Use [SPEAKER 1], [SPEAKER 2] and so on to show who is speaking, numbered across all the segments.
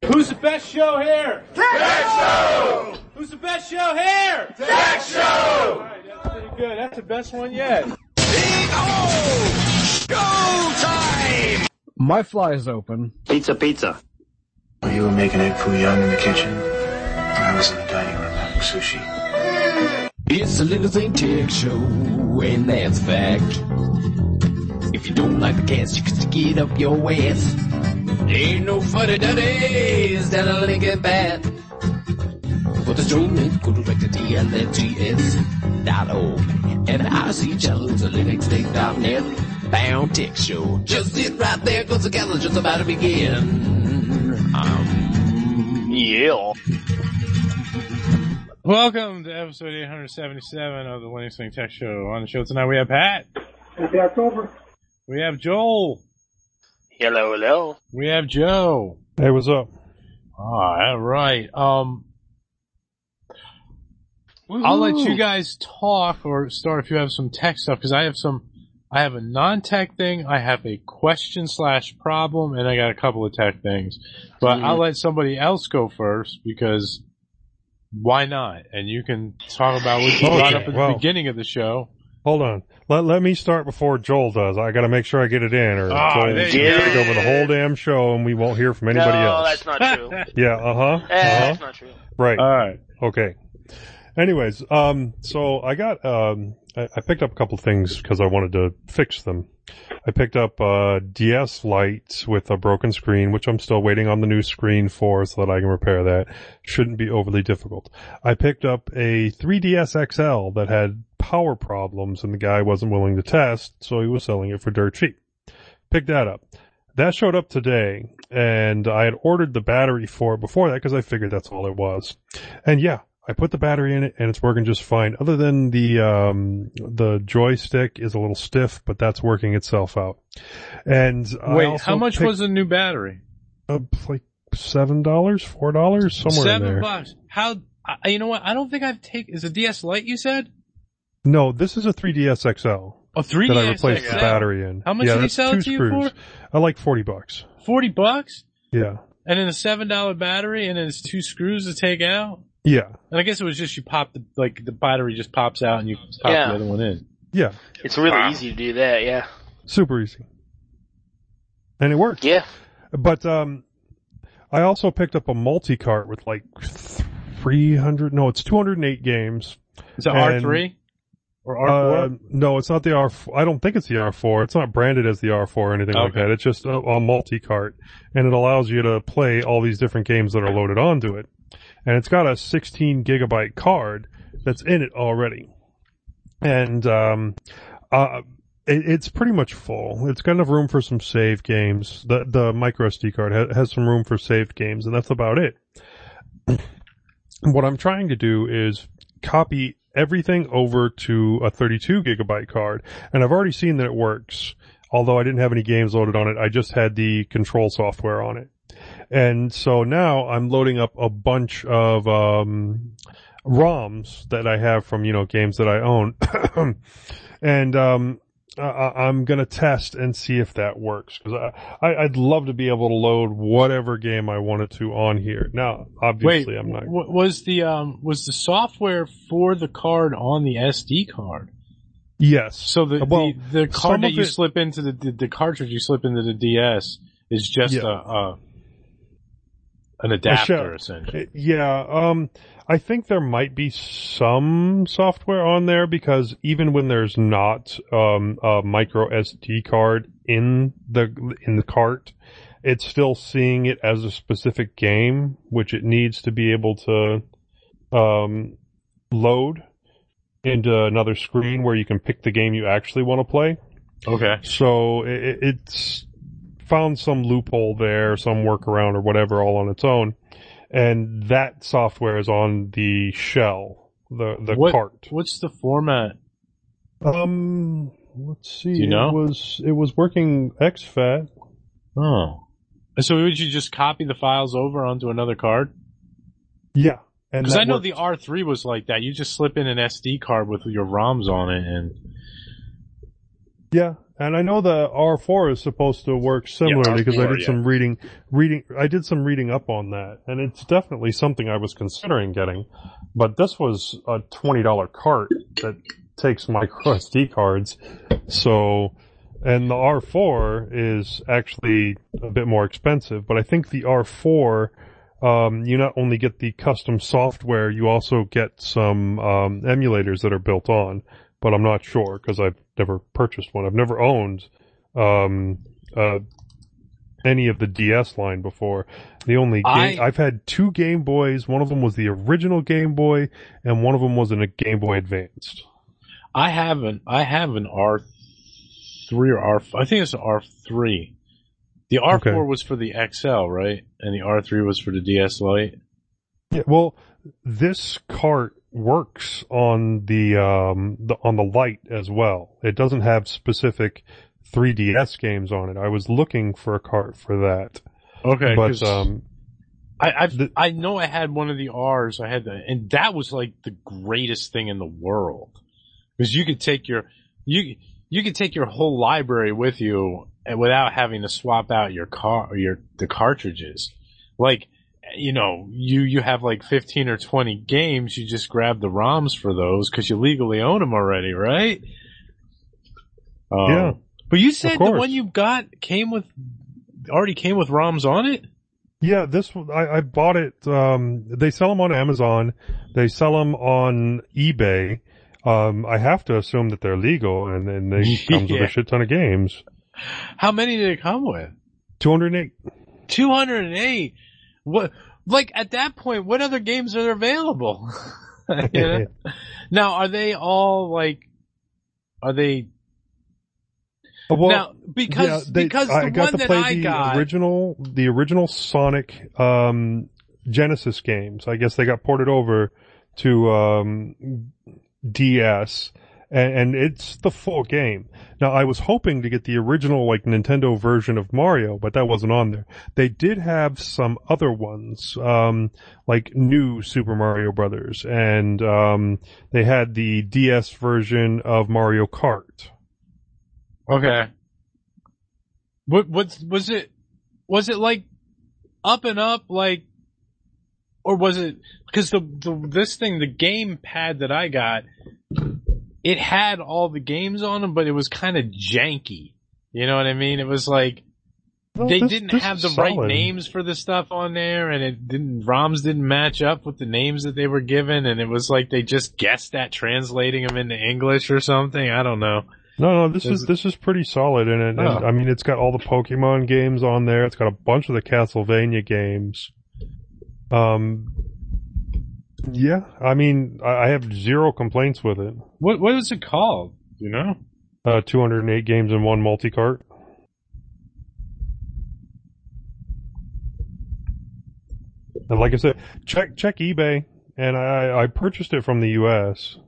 [SPEAKER 1] Who's the best show here?
[SPEAKER 2] Tech Show!
[SPEAKER 1] Who's the best show here?
[SPEAKER 2] Tech Show!
[SPEAKER 1] Alright, that's pretty good. That's the best one yet.
[SPEAKER 2] Go time!
[SPEAKER 3] My fly is open.
[SPEAKER 4] Pizza.
[SPEAKER 5] You were making egg foo young in the kitchen. I was in the dining room having sushi.
[SPEAKER 6] It's a Little Thing Tech Show, and that's a fact. If you don't like the cast, you can stick it up your ass. Ain't no funny duddies down a Lincoln Path. For the streaming, go direct to TLFGS.org. And the IRC channel is a linuxtech.net. Bound Tech Show. Just sit right there, cause the calend's just about to begin.
[SPEAKER 4] Yeah.
[SPEAKER 1] Welcome to episode 877 of the Linux Thing Tech Show. On the show tonight we have Pat.
[SPEAKER 7] Happy October.
[SPEAKER 1] We have Joel.
[SPEAKER 4] Hello.
[SPEAKER 1] We have Joe.
[SPEAKER 8] Hey, what's up?
[SPEAKER 1] All right. I'll let you guys talk or start if you have some tech stuff, because I have a non-tech thing, I have a question/problem, and I got a couple of tech things. But I'll let somebody else go first, because why not? And you can talk about what you brought up at the beginning of the show.
[SPEAKER 8] Hold on. Let me start before Joel does. I gotta make sure I get it in, or Joel's
[SPEAKER 4] go.
[SPEAKER 8] take over the whole damn show and we won't hear from anybody else.
[SPEAKER 4] No, that's not true.
[SPEAKER 8] Yeah,
[SPEAKER 4] That's not true.
[SPEAKER 8] Right.
[SPEAKER 1] Alright.
[SPEAKER 8] Okay. Anyways, so I got, I picked up a couple things because I wanted to fix them. I picked up a DS Lite with a broken screen, which I'm still waiting on the new screen for so that I can repair that. Shouldn't be overly difficult. I picked up a 3DS XL that had power problems and the guy wasn't willing to test, so he was selling it for dirt cheap. Picked that up. That showed up today, and I had ordered the battery for it before that because I figured that's all it was. And yeah, I put the battery in it and it's working just fine. Other than the joystick is a little stiff, but that's working itself out. And
[SPEAKER 1] wait, how much was a new battery?
[SPEAKER 8] Like $7, $4, somewhere in there.
[SPEAKER 1] $7. How? You know what? I don't think I've taken. Is a DS Lite? You said?
[SPEAKER 8] No, this is a 3DS XL.
[SPEAKER 1] A 3DS
[SPEAKER 8] that I replaced
[SPEAKER 1] XL?
[SPEAKER 8] the battery in.
[SPEAKER 1] How much did he sell it to you for?
[SPEAKER 8] I like $40.
[SPEAKER 1] $40?
[SPEAKER 8] Yeah.
[SPEAKER 1] And then a $7 battery, and then it's 2 screws to take out.
[SPEAKER 8] Yeah.
[SPEAKER 1] And I guess it was just you pop the battery just pops out and you pop the other one in.
[SPEAKER 8] Yeah.
[SPEAKER 4] It's really easy to do that, yeah.
[SPEAKER 8] Super easy. And it worked.
[SPEAKER 4] Yeah.
[SPEAKER 8] But, I also picked up a multi-cart with like 208 games.
[SPEAKER 1] Is it R3? Or R4?
[SPEAKER 8] No, it's not the R4. I don't think it's the R4. It's not branded as the R4 or anything like that. It's just a multi-cart. And it allows you to play all these different games that are loaded onto it. And it's got a 16 gigabyte card that's in it already. And, it's pretty much full. It's got enough room for some save games. The micro SD card has some room for saved games, and that's about it. What I'm trying to do is copy everything over to a 32 gigabyte card, and I've already seen that it works. Although I didn't have any games loaded on it, I just had the control software on it. And so now I'm loading up a bunch of ROMs that I have from, games that I own. And I'm going to test and see if that works, because I'd love to be able to load whatever game I wanted to on here. Now, obviously, I'm not.
[SPEAKER 1] Was the software for the card on the SD card?
[SPEAKER 8] Yes.
[SPEAKER 1] So the card that you slip into the cartridge you slip into the DS is just an adapter, essentially.
[SPEAKER 8] Yeah. I think there might be some software on there, because even when there's not a micro SD card in the cart, it's still seeing it as a specific game, which it needs to be able to load into another screen where you can pick the game you actually want to play.
[SPEAKER 1] Okay.
[SPEAKER 8] So it's found some loophole there, some workaround or whatever, all on its own. And that software is on the shell, the cart.
[SPEAKER 1] What's the format?
[SPEAKER 8] Let's see.
[SPEAKER 1] Do you know?
[SPEAKER 8] It was working exFAT.
[SPEAKER 1] Oh. So would you just copy the files over onto another card?
[SPEAKER 8] Yeah.
[SPEAKER 1] Because I know the R3 was like that. You just slip in an SD card with your ROMs on it, and
[SPEAKER 8] Yeah, and I know the R4 is supposed to work similarly because I
[SPEAKER 1] R4,
[SPEAKER 8] did some I did some reading up on that, and it's definitely something I was considering getting. But this was a $20 cart that takes micro SD cards, so, and the R4 is actually a bit more expensive, but I think the R4, you not only get the custom software, you also get some, emulators that are built on. But I'm not sure because I've never purchased one. I've never owned any of the DS line before. The only I've had 2 Game Boys. One of them was the original Game Boy, and one of them was in a Game Boy Advanced.
[SPEAKER 1] I have an R3 or R4. I think it's an R3. The R4 was for the XL, right? And the R3 was for the DS Lite.
[SPEAKER 8] Yeah, well, this cart works on the Lite as well. It doesn't have specific 3DS games on it. I was looking for a cart for that.
[SPEAKER 1] Okay,
[SPEAKER 8] but
[SPEAKER 1] I know I had one of the R's. I had that, and that was like the greatest thing in the world because you could take your whole library with you and without having to swap out the cartridges. Like, you know, you have like 15 or 20 games, you just grab the ROMs for those because you legally own them already, right?
[SPEAKER 8] Yeah.
[SPEAKER 1] But you said the one you got already came with ROMs on it?
[SPEAKER 8] Yeah, this one, I bought it, they sell them on Amazon, they sell them on eBay. I have to assume that they're legal and then they comes with a shit ton of games.
[SPEAKER 1] How many did it come with?
[SPEAKER 8] 208.
[SPEAKER 1] 208? What, like at that point, what other games are available? You know? Now, are they all like, well, now, because the
[SPEAKER 8] I got
[SPEAKER 1] one
[SPEAKER 8] to play
[SPEAKER 1] that I got,
[SPEAKER 8] the original Sonic, Genesis games. I guess they got ported over to, DS. And it's the full game. Now, I was hoping to get the original, like, Nintendo version of Mario, but that wasn't on there. They did have some other ones, like New Super Mario Brothers, and, they had the DS version of Mario Kart.
[SPEAKER 1] Okay. Was it like up and up, like, or was it, because the game pad that I got, it had all the games on them, but it was kind of janky. You know what I mean? It was like, they didn't have the right names for the stuff on there, and ROMs didn't match up with the names that they were given, and it was like they just guessed at translating them into English or something. I don't know.
[SPEAKER 8] No, this is pretty solid, and I mean, it's got all the Pokemon games on there. It's got a bunch of the Castlevania games. Yeah, I mean, I have zero complaints with it.
[SPEAKER 1] What is it called? You know?
[SPEAKER 8] 208 games in one multi-cart. And like I said, check eBay, and I purchased it from the US.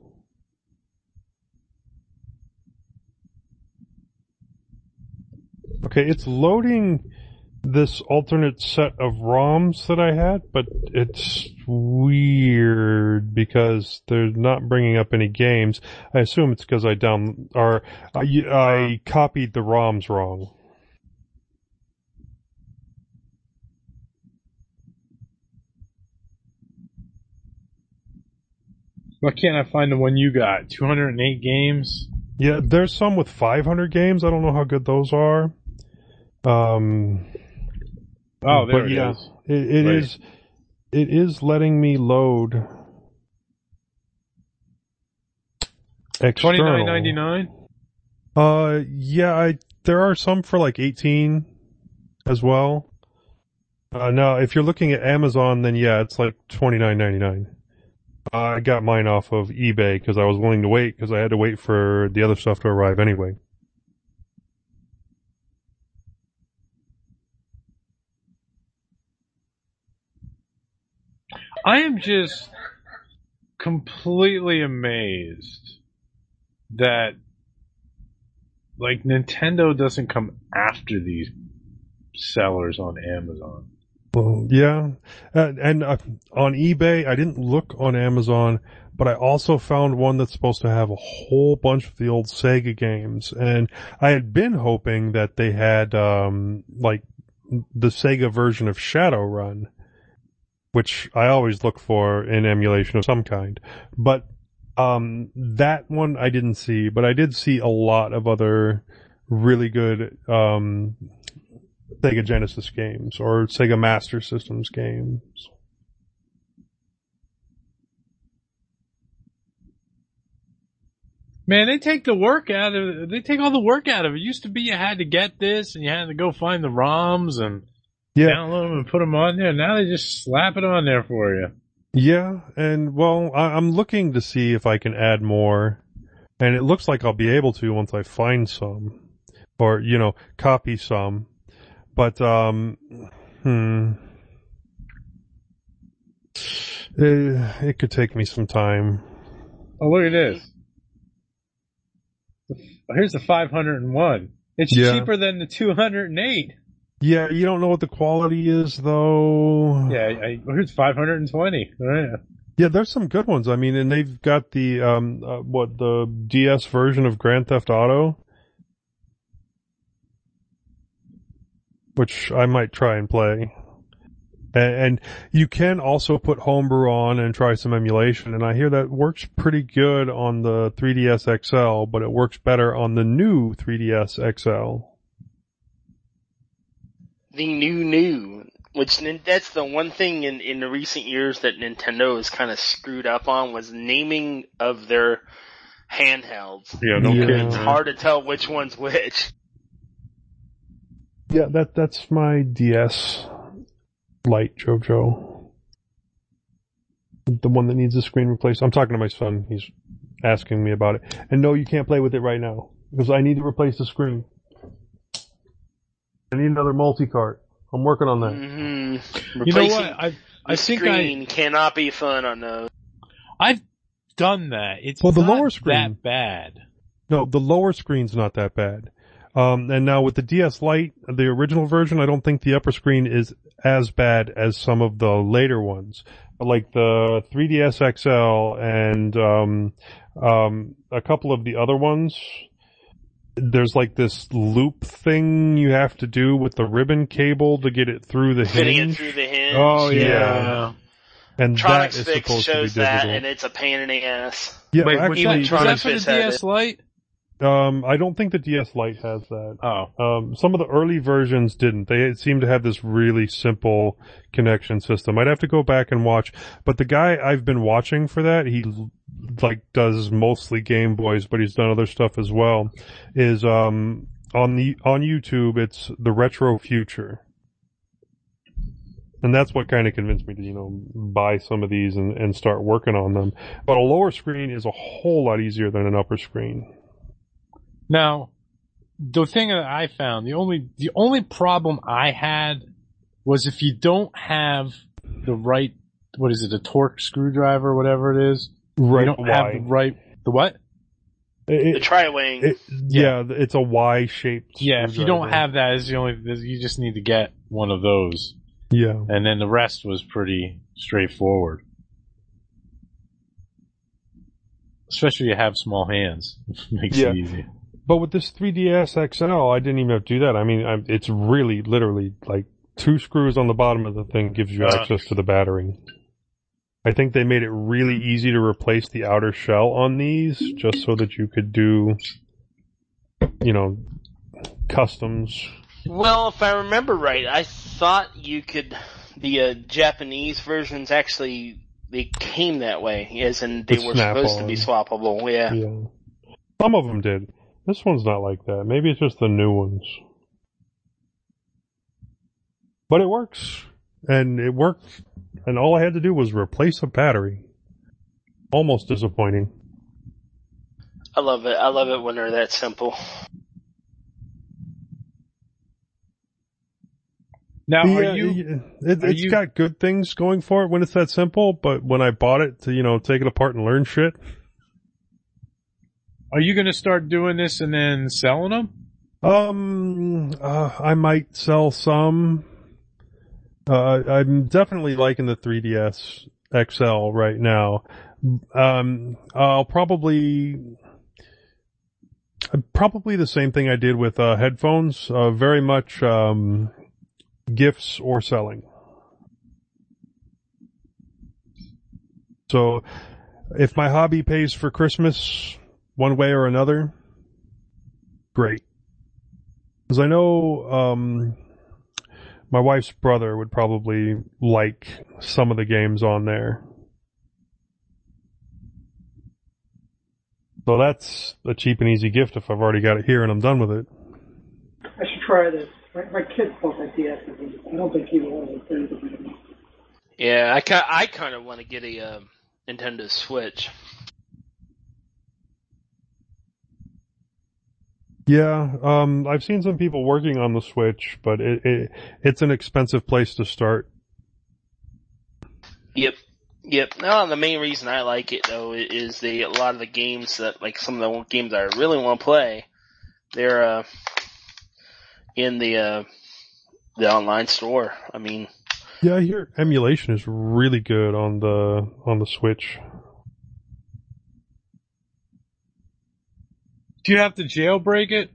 [SPEAKER 8] Okay, it's loading this alternate set of ROMs that I had, but it's weird because they're not bringing up any games. I assume it's because I copied the ROMs wrong.
[SPEAKER 1] Why can't I find the one you got? 208 games?
[SPEAKER 8] Yeah, there's some with 500 games. I don't know how good those are.
[SPEAKER 1] Oh, there it is.
[SPEAKER 8] It is letting me load external.
[SPEAKER 1] $29.99?
[SPEAKER 8] Yeah, there are some for like 18 as well. Now, if you're looking at Amazon, then yeah, it's like $29.99. I got mine off of eBay because I was willing to wait because I had to wait for the other stuff to arrive anyway.
[SPEAKER 1] I am just completely amazed that, like, Nintendo doesn't come after these sellers on Amazon.
[SPEAKER 8] Well, yeah. And on eBay, I didn't look on Amazon, but I also found one that's supposed to have a whole bunch of the old Sega games. And I had been hoping that they had, like, the Sega version of Shadowrun, which I always look for in emulation of some kind. But, that one I didn't see, but I did see a lot of other really good, Sega Genesis games or Sega Master Systems games.
[SPEAKER 1] Man, they take the work out of it. They take all the work out of it. It used to be you had to get this and you had to go find the ROMs and download them and put them on there. Now they just slap it on there for you.
[SPEAKER 8] Yeah, and well, I'm looking to see if I can add more, and it looks like I'll be able to once I find some, or, copy some. But, it could take me some time.
[SPEAKER 1] Oh, look at this. Here's the 501. It's cheaper than the 208.
[SPEAKER 8] Yeah, you don't know what the quality is, though.
[SPEAKER 1] Yeah, here's 520. Right.
[SPEAKER 8] Yeah, there's some good ones. I mean, and they've got the, the DS version of Grand Theft Auto, which I might try and play. And you can also put Homebrew on and try some emulation, and I hear that works pretty good on the 3DS XL, but it works better on the new 3DS XL.
[SPEAKER 4] The new, which that's the one thing in the recent years that Nintendo has kind of screwed up on, was naming of their handhelds.
[SPEAKER 1] Yeah, no kidding.
[SPEAKER 4] It's hard to tell which one's which.
[SPEAKER 8] Yeah, that's my DS Lite, JoJo. The one that needs the screen replaced. I'm talking to my son. He's asking me about it. And no, you can't play with it right now, because I need to replace the screen. I need another multi-cart. I'm working on that.
[SPEAKER 4] Mm-hmm.
[SPEAKER 1] You know what? I think
[SPEAKER 4] screen cannot be fun on those.
[SPEAKER 1] I've done that. It's
[SPEAKER 8] the
[SPEAKER 1] not
[SPEAKER 8] lower screen
[SPEAKER 1] that bad.
[SPEAKER 8] No, the lower screen's not that bad. And now with the DS Lite, the original version, I don't think the upper screen is as bad as some of the later ones. Like the 3DS XL and a couple of the other ones. There's like this loop thing you have to do with the ribbon cable to get it through the hinge.
[SPEAKER 4] Fitting it through the hinge.
[SPEAKER 1] Oh, yeah.
[SPEAKER 8] And
[SPEAKER 4] Tronics
[SPEAKER 8] that is
[SPEAKER 4] Fix
[SPEAKER 8] supposed
[SPEAKER 4] shows
[SPEAKER 8] to be
[SPEAKER 4] that,
[SPEAKER 8] difficult.
[SPEAKER 4] and it's a pain in the ass.
[SPEAKER 8] Yeah,
[SPEAKER 1] Wait,
[SPEAKER 8] actually,
[SPEAKER 1] was that for the
[SPEAKER 4] Tronics Fix
[SPEAKER 1] DS Lite?
[SPEAKER 8] I don't think the DS Lite has that.
[SPEAKER 1] Oh.
[SPEAKER 8] Some of the early versions didn't. They seem to have this really simple connection system. I'd have to go back and watch. But the guy I've been watching for that, he does mostly Game Boys, but he's done other stuff as well, is on YouTube, it's the Retro Future. And that's what kind of convinced me to, buy some of these and start working on them. But a lower screen is a whole lot easier than an upper screen.
[SPEAKER 1] Now, the thing that I found, the only problem I had was if you don't have the right, what is it, a torque screwdriver, whatever it is.
[SPEAKER 8] Right.
[SPEAKER 1] You don't have the right, the what?
[SPEAKER 4] The tri-wing.
[SPEAKER 8] Yeah, it's a Y-shaped.
[SPEAKER 1] Yeah, if you don't have that, it's you just need to get one of those.
[SPEAKER 8] Yeah.
[SPEAKER 1] And then the rest was pretty straightforward. Especially if you have small hands. Makes it easy.
[SPEAKER 8] But with this 3DS XL, I didn't even have to do that. I mean, it's really, literally, like, 2 screws on the bottom of the thing gives you access to the battery. I think they made it really easy to replace the outer shell on these, just so that you could do, customs.
[SPEAKER 4] Well, if I remember right, I thought you could, the Japanese versions actually, they came that way, as in they were supposed to be swappable, yeah.
[SPEAKER 8] Some of them did. This one's not like that. Maybe it's just the new ones. But it works. And it worked. And all I had to do was replace a battery. Almost disappointing.
[SPEAKER 4] I love it. I love it when they're that simple.
[SPEAKER 1] Now,
[SPEAKER 8] it's got good things going for it when it's that simple, but when I bought it to, take it apart and learn shit.
[SPEAKER 1] Are you going to start doing this and then selling them?
[SPEAKER 8] I might sell some. I'm definitely liking the 3DS XL right now. I'll probably the same thing I did with headphones. Very much gifts or selling. So, if my hobby pays for Christmas one way or another, great. Because I know my wife's brother would probably like some of the games on there. So that's a cheap and easy gift if I've already got it here and I'm done with it.
[SPEAKER 3] I should try this. My kid bought my DS. I don't think he will ever play it.
[SPEAKER 4] Yeah, I kind of want to get a Nintendo Switch.
[SPEAKER 8] Yeah, I've seen some people working on the Switch, but it's an expensive place to start.
[SPEAKER 4] Yep. No, the main reason I like it though is a lot of the games that, like some of the games I really want to play, they're in the online store. I mean,
[SPEAKER 8] yeah, I hear emulation is really good on the Switch.
[SPEAKER 1] Do you have to jailbreak it?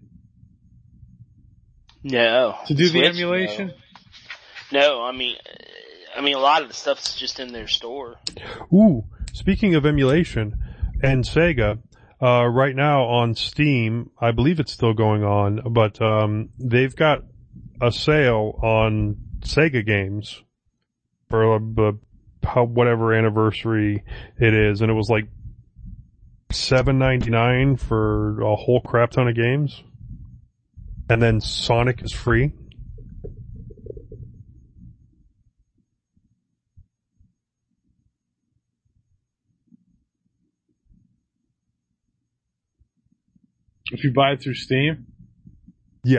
[SPEAKER 4] No.
[SPEAKER 1] To do
[SPEAKER 4] Switch,
[SPEAKER 1] the emulation?
[SPEAKER 4] No, I mean a lot of the stuff's just in their store.
[SPEAKER 8] Ooh, speaking of emulation and Sega, right now on Steam, I believe it's still going on, but they've got a sale on Sega games for whatever anniversary it is, and it was like $7.99 for a whole crap ton of games, and then Sonic is free.
[SPEAKER 1] If you buy it through Steam?
[SPEAKER 8] Yeah.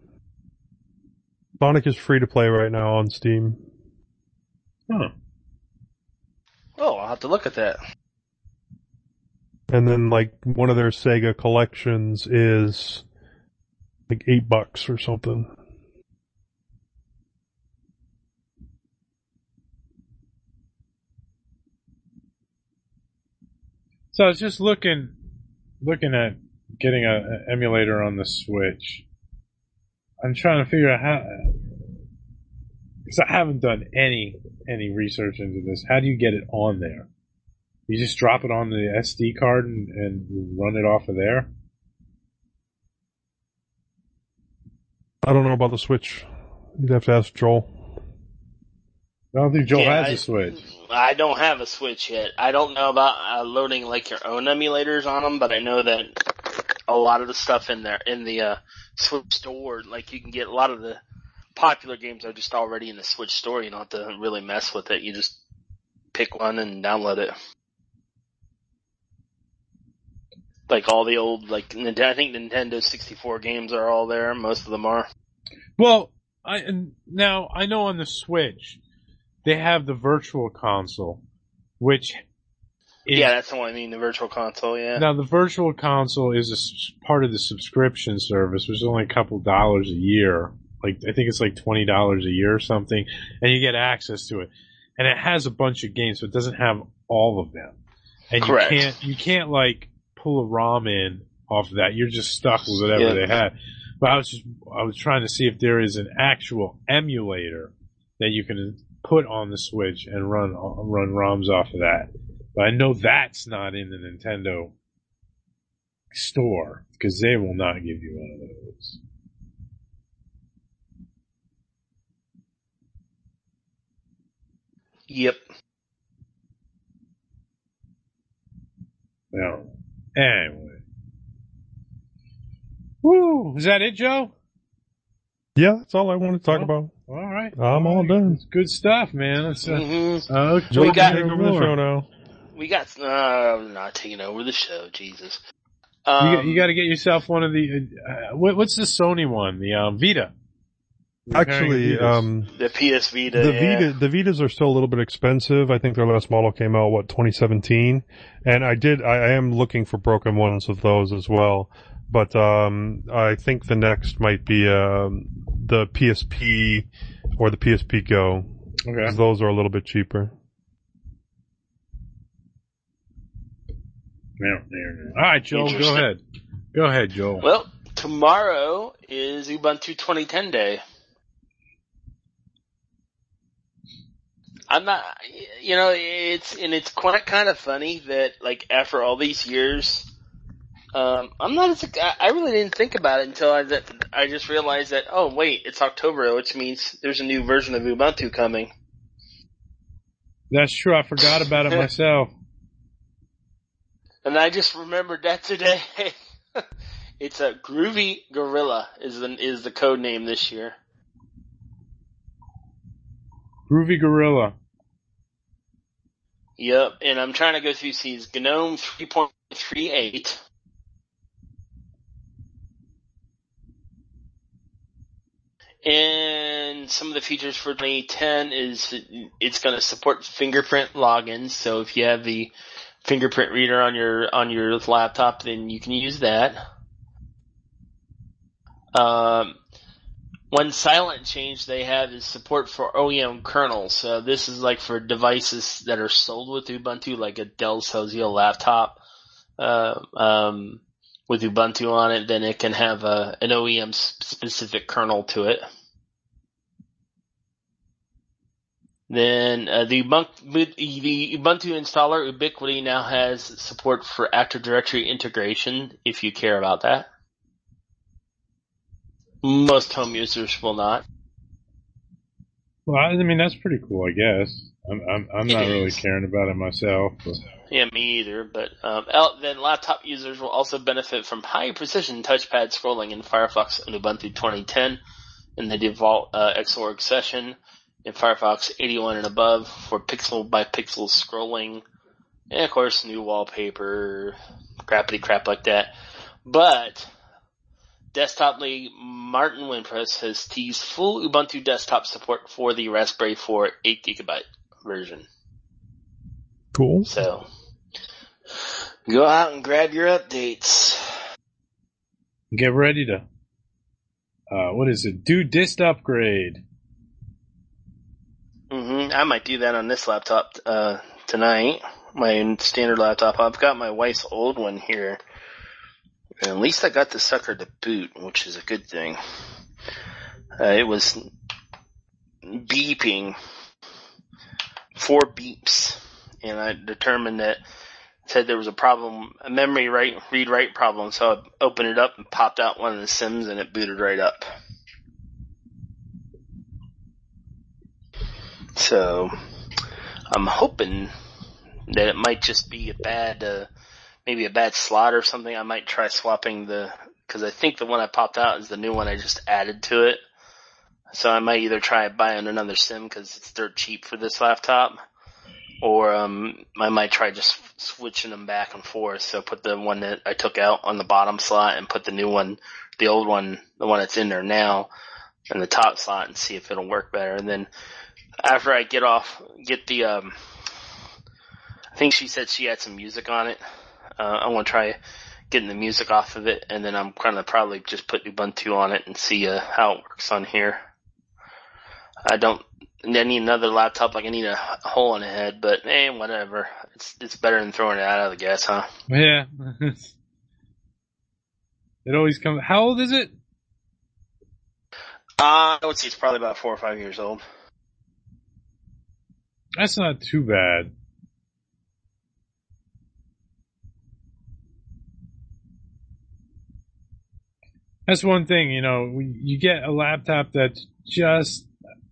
[SPEAKER 8] Sonic is free to play right now on Steam.
[SPEAKER 1] Huh.
[SPEAKER 4] Oh, I'll have to look at that.
[SPEAKER 8] And then, like, one of their Sega collections is like $8 or something.
[SPEAKER 1] So I was just looking at getting an emulator on the Switch. I'm trying to figure out how, because I haven't done any research into this. How do you get it on there? You just drop it on the SD card and run it off of there?
[SPEAKER 8] I don't know about the Switch. You'd have to ask Joel.
[SPEAKER 1] I don't think Joel has a Switch.
[SPEAKER 4] I don't have a Switch yet. I don't know about loading like your own emulators on them, but I know that a lot of the stuff in the Switch store, like you can get a lot of the popular games are just already in the Switch store. You don't have to really mess with it. You just pick one and download it. Like all the old, I think Nintendo 64 games are all there. Most of them are.
[SPEAKER 1] Well, I know on the Switch, they have the Virtual Console, which is...
[SPEAKER 4] Yeah, that's the one I mean, the Virtual Console, yeah.
[SPEAKER 1] Now, the Virtual Console is a part of the subscription service, which is only a couple dollars a year. Like, I think it's like $20 a year or something, and you get access to it. And it has a bunch of games, so it doesn't have all of them. And
[SPEAKER 4] correct.
[SPEAKER 1] You can't like pull a ROM in off of that. You're just stuck with whatever they had. But I was trying to see if there is an actual emulator that you can put on the Switch and run ROMs off of that. But I know that's not in the Nintendo store, because they will not give you one of those.
[SPEAKER 4] Yep.
[SPEAKER 1] No. Anyway. Woo! Is that it, Joe?
[SPEAKER 8] Yeah, that's all I want to talk about.
[SPEAKER 1] All right.
[SPEAKER 8] I'm all done.
[SPEAKER 1] It's good stuff, man. Let's,
[SPEAKER 8] Joe,
[SPEAKER 4] we got
[SPEAKER 8] take over the show now.
[SPEAKER 4] We got, not taking over the show, Jesus.
[SPEAKER 1] You got to get yourself one of the, what's the Sony one? The, Vita.
[SPEAKER 8] Actually,
[SPEAKER 4] the PS Vita.
[SPEAKER 8] The Vitas are still a little bit expensive. I think their last model came out, 2017? And I am looking for broken ones of those as well. But, I think the next might be, the PSP or the PSP Go.
[SPEAKER 1] Okay.
[SPEAKER 8] Those are a little bit cheaper.
[SPEAKER 1] All right, Joel, go ahead. Go ahead, Joel.
[SPEAKER 4] Well, tomorrow is Ubuntu 2010 day. I'm not, it's quite kind of funny that, like, after all these years, I really didn't think about it until I just realized that, oh wait, it's October, which means there's a new version of Ubuntu coming.
[SPEAKER 1] That's true. I forgot about it myself.
[SPEAKER 4] And I just remembered that today. It's a Groovy Gorilla is the code name this year.
[SPEAKER 1] Groovy Gorilla.
[SPEAKER 4] Yep, and I'm trying to go through these GNOME 3.38. And some of the features for 2010 is it's going to support fingerprint logins. So if you have the fingerprint reader on your laptop, then you can use that. One silent change they have is support for OEM kernels. So this is like for devices that are sold with Ubuntu, like a Dell sells you a laptop with Ubuntu on it, then it can have an OEM specific kernel to it. Then the Ubuntu installer Ubiquity now has support for Active Directory integration, if you care about that. Most home users will not.
[SPEAKER 1] Well, I mean, that's pretty cool, I guess. I'm not really caring about it myself. But.
[SPEAKER 4] Yeah, me either. But then laptop users will also benefit from high precision touchpad scrolling in Firefox and Ubuntu 2010 in the default Xorg session. In Firefox 81 and above for pixel by pixel scrolling, and of course new wallpaper, crappity crap like that. But Desktop League Martin Wimpress has teased full Ubuntu desktop support for the Raspberry 4 8GB version.
[SPEAKER 8] Cool.
[SPEAKER 4] So go out and grab your updates.
[SPEAKER 1] Get ready to what is it? Do dist upgrade.
[SPEAKER 4] I might do that on this laptop tonight. My standard laptop. I've got my wife's old one here. And at least I got the sucker to boot, which is a good thing. It was beeping 4 beeps, and I determined that said there was a problem, a memory read-write problem. So I opened it up and popped out one of the SIMs, and it booted right up. So, I'm hoping that it might just be maybe a bad slot or something. I might try swapping because I think the one I popped out is the new one I just added to it. So I might either try buying another SIM because it's dirt cheap for this laptop, or I might try just switching them back and forth. So put the one that I took out on the bottom slot and put the new one, the old one, the one that's in there now, in the top slot and see if it'll work better. And then after I get the, I think she said she had some music on it. I want to try getting the music off of it, and then I'm gonna probably just put Ubuntu on it and see how it works on here. I need another laptop, like I need a hole in the head, but whatever. It's better than throwing it out of the gas, huh?
[SPEAKER 1] Yeah. It always comes. How old is it?
[SPEAKER 4] I would say it's probably about 4 or 5 years old.
[SPEAKER 1] That's not too bad. That's one thing, you get a laptop that's just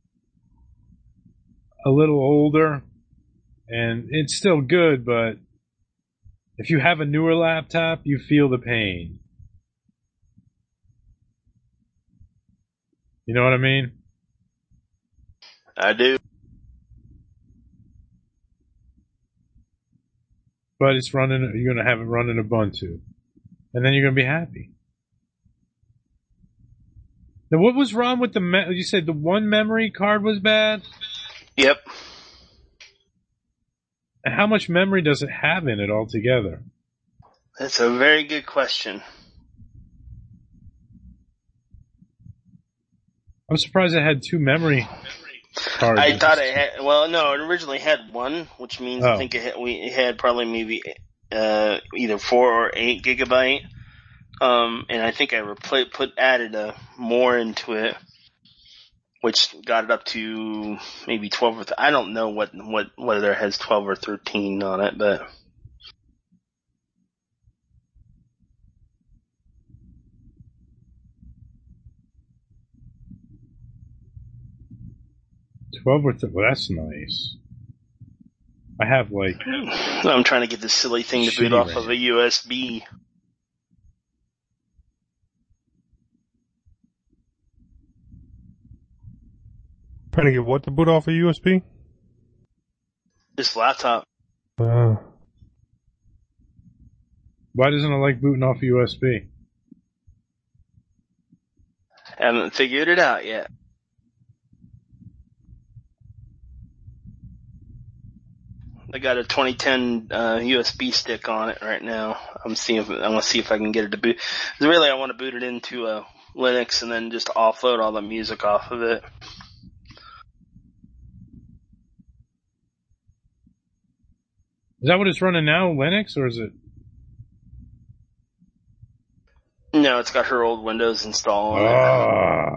[SPEAKER 1] a little older, and it's still good, but if you have a newer laptop, you feel the pain. You know what I mean?
[SPEAKER 4] I do.
[SPEAKER 1] But you're going to have it running Ubuntu. And then you're going to be happy. Now, what was wrong with you said the one memory card was bad?
[SPEAKER 4] Yep.
[SPEAKER 1] And how much memory does it have in it altogether?
[SPEAKER 4] That's a very good question.
[SPEAKER 1] I'm surprised it had 2 memory cards.
[SPEAKER 4] I thought it had. Well, no, it originally had one, which means I think it had probably maybe either 4 or 8 gigabyte. And I think I added more into it, which got it up to maybe 12 or I don't know whether it has 12 or 13 on it, but
[SPEAKER 1] 12 or 13. Well, that's nice. I have like.
[SPEAKER 4] I'm trying to get this silly thing to boot off of a USB.
[SPEAKER 8] Trying to get what to boot off a USB?
[SPEAKER 4] This laptop.
[SPEAKER 1] Why doesn't it like booting off a USB?
[SPEAKER 4] Haven't figured it out yet. I got a 2010 USB stick on it right now. I want to see if I can get it to boot. Really, I want to boot it into Linux and then just offload all the music off of it.
[SPEAKER 1] Is that what it's running now, Linux, or is it?
[SPEAKER 4] No, it's got her old Windows installed on it.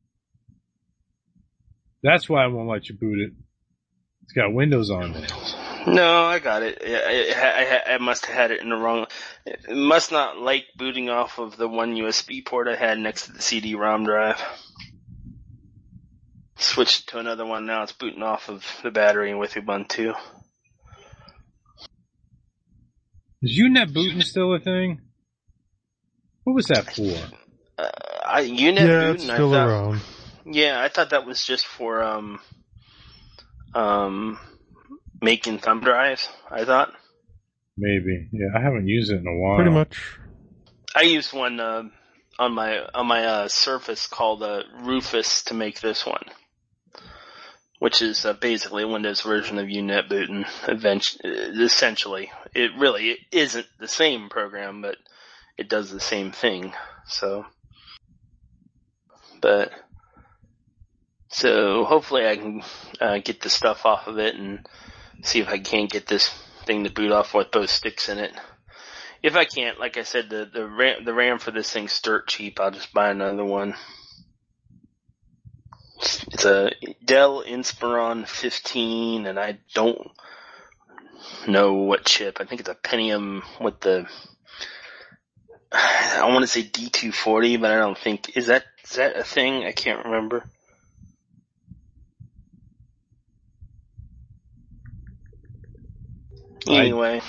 [SPEAKER 1] That's why I won't let you boot it. It's got Windows on it.
[SPEAKER 4] No, I got it. I must have had it in the wrong. It must not like booting off of the one USB port I had next to the CD-ROM drive. Switched to another one now. It's booting off of the battery with Ubuntu.
[SPEAKER 1] Is UNet booting still a thing? What was that for?
[SPEAKER 4] UNet booting.
[SPEAKER 8] It's still around.
[SPEAKER 4] Yeah, I thought that was just for making thumb drives. I thought.
[SPEAKER 1] Maybe. Yeah, I haven't used it in a while.
[SPEAKER 8] Pretty much.
[SPEAKER 4] I used one on my Surface called Rufus to make this one, which is basically a Windows version of UNet booting. Essentially, it really isn't the same program, but it does the same thing. So hopefully I can get the stuff off of it and see if I can't get this thing to boot off with both sticks in it. If I can't, like I said, the RAM for this thing's dirt cheap. I'll just buy another one. It's a Dell Inspiron 15, and I don't know what chip. I think it's a Pentium with I want to say D240, but I don't think, is that a thing? I can't remember. Anyway.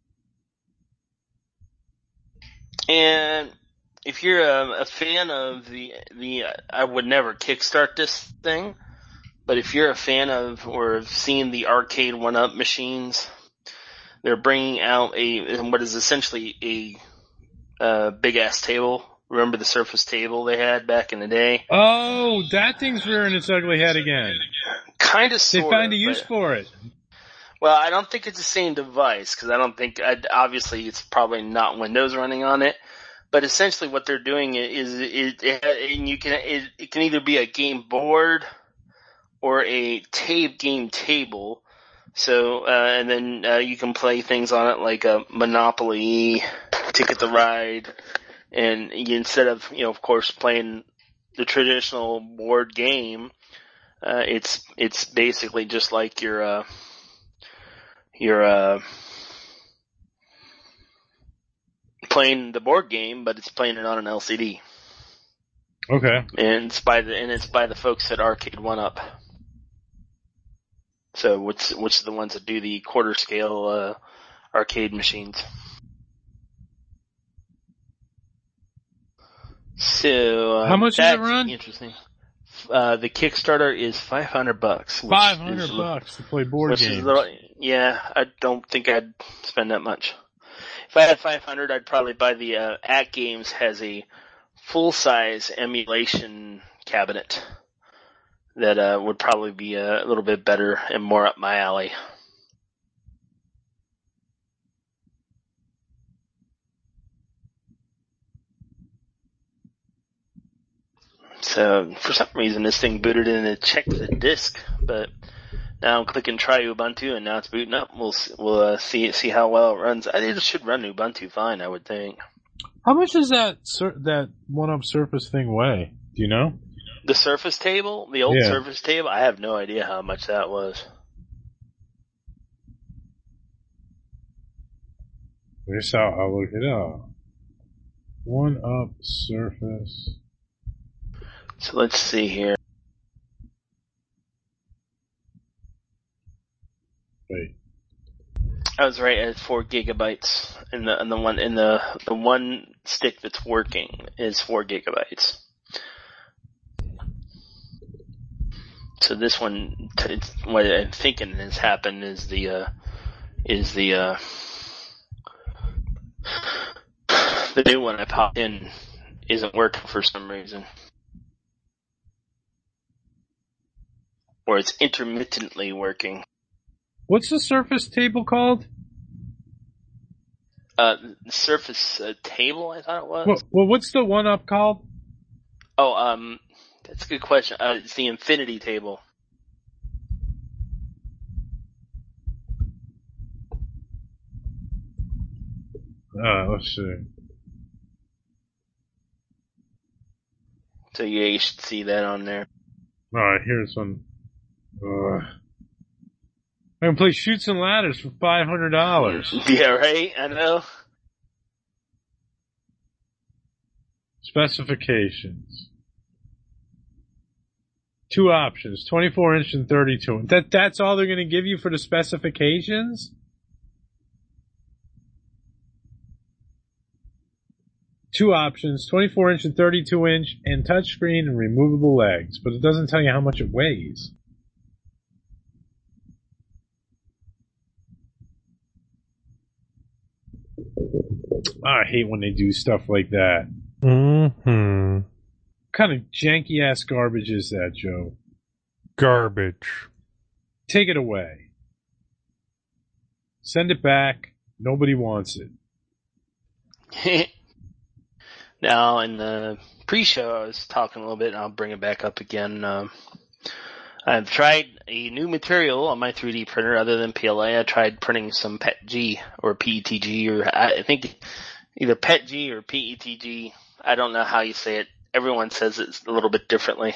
[SPEAKER 4] And if you're a fan of I would never kickstart this thing, but if you're a fan of or have seen the arcade 1-up machines, they're bringing out what is essentially a big ass table. Remember the Surface table they had back in the day?
[SPEAKER 1] Oh, that thing's rearing its ugly head again.
[SPEAKER 4] Kind of, sort of.
[SPEAKER 1] They find a use for it.
[SPEAKER 4] Well, I don't think it's the same device, because I don't think, obviously it's probably not Windows running on it, but essentially what they're doing it can either be a game board or a game table. So, and then you can play things on it like Monopoly, Ticket to Ride, and instead of, of course, playing the traditional board game, it's basically just like your playing the board game, but it's playing it on an LCD.
[SPEAKER 1] Okay.
[SPEAKER 4] And it's by the folks at Arcade 1-Up. So which are the ones that do the quarter scale arcade machines. So
[SPEAKER 1] how much does it run?
[SPEAKER 4] Interesting. The Kickstarter is $500.
[SPEAKER 1] $500 to play board games.
[SPEAKER 4] I don't think I'd spend that much. If I had $500, I'd probably buy the At Games has a full-size emulation cabinet that would probably be a little bit better and more up my alley. So for some reason this thing booted in and checked the disk, but now I'm clicking try Ubuntu and now it's booting up. We'll see how well it runs. I think it should run Ubuntu fine, I would think.
[SPEAKER 1] How much does that 1UP Surface thing weigh? Do you know?
[SPEAKER 4] The Surface table, the old Surface table, I have no idea how much that was.
[SPEAKER 1] I'll look it up. 1UP Surface.
[SPEAKER 4] So let's see here.
[SPEAKER 1] Wait.
[SPEAKER 4] I was right at 4 gigabytes, and the one stick that's working is 4 gigabytes. So this one, what I'm thinking has happened is the new one I popped in isn't working for some reason. Or it's intermittently working.
[SPEAKER 1] What's the Surface table called?
[SPEAKER 4] Surface table, I thought it was.
[SPEAKER 1] Well, what's the 1UP called?
[SPEAKER 4] Oh, that's a good question. It's the Infinity table.
[SPEAKER 1] Let's see.
[SPEAKER 4] So yeah, you should see that on there.
[SPEAKER 1] Alright, here's one. I can play Chutes and Ladders for $500.
[SPEAKER 4] Yeah, right? I know.
[SPEAKER 1] Specifications. 2 options, 24-inch and 32. That's all they're going to give you for the specifications? Two options, 24-inch and 32-inch, and touchscreen and removable legs, but it doesn't tell you how much it weighs. I hate when they do stuff like that.
[SPEAKER 8] Mm-hmm.
[SPEAKER 1] What kind of janky-ass garbage is that, Joe?
[SPEAKER 8] Garbage.
[SPEAKER 1] Take it away. Send it back. Nobody wants it.
[SPEAKER 4] Now, in the pre-show, I was talking a little bit, and I'll bring it back up again. I've tried a new material on my 3D printer other than PLA. I tried printing some PETG or PETG, or I think either PETG or PETG. I don't know how you say it. Everyone says it a little bit differently.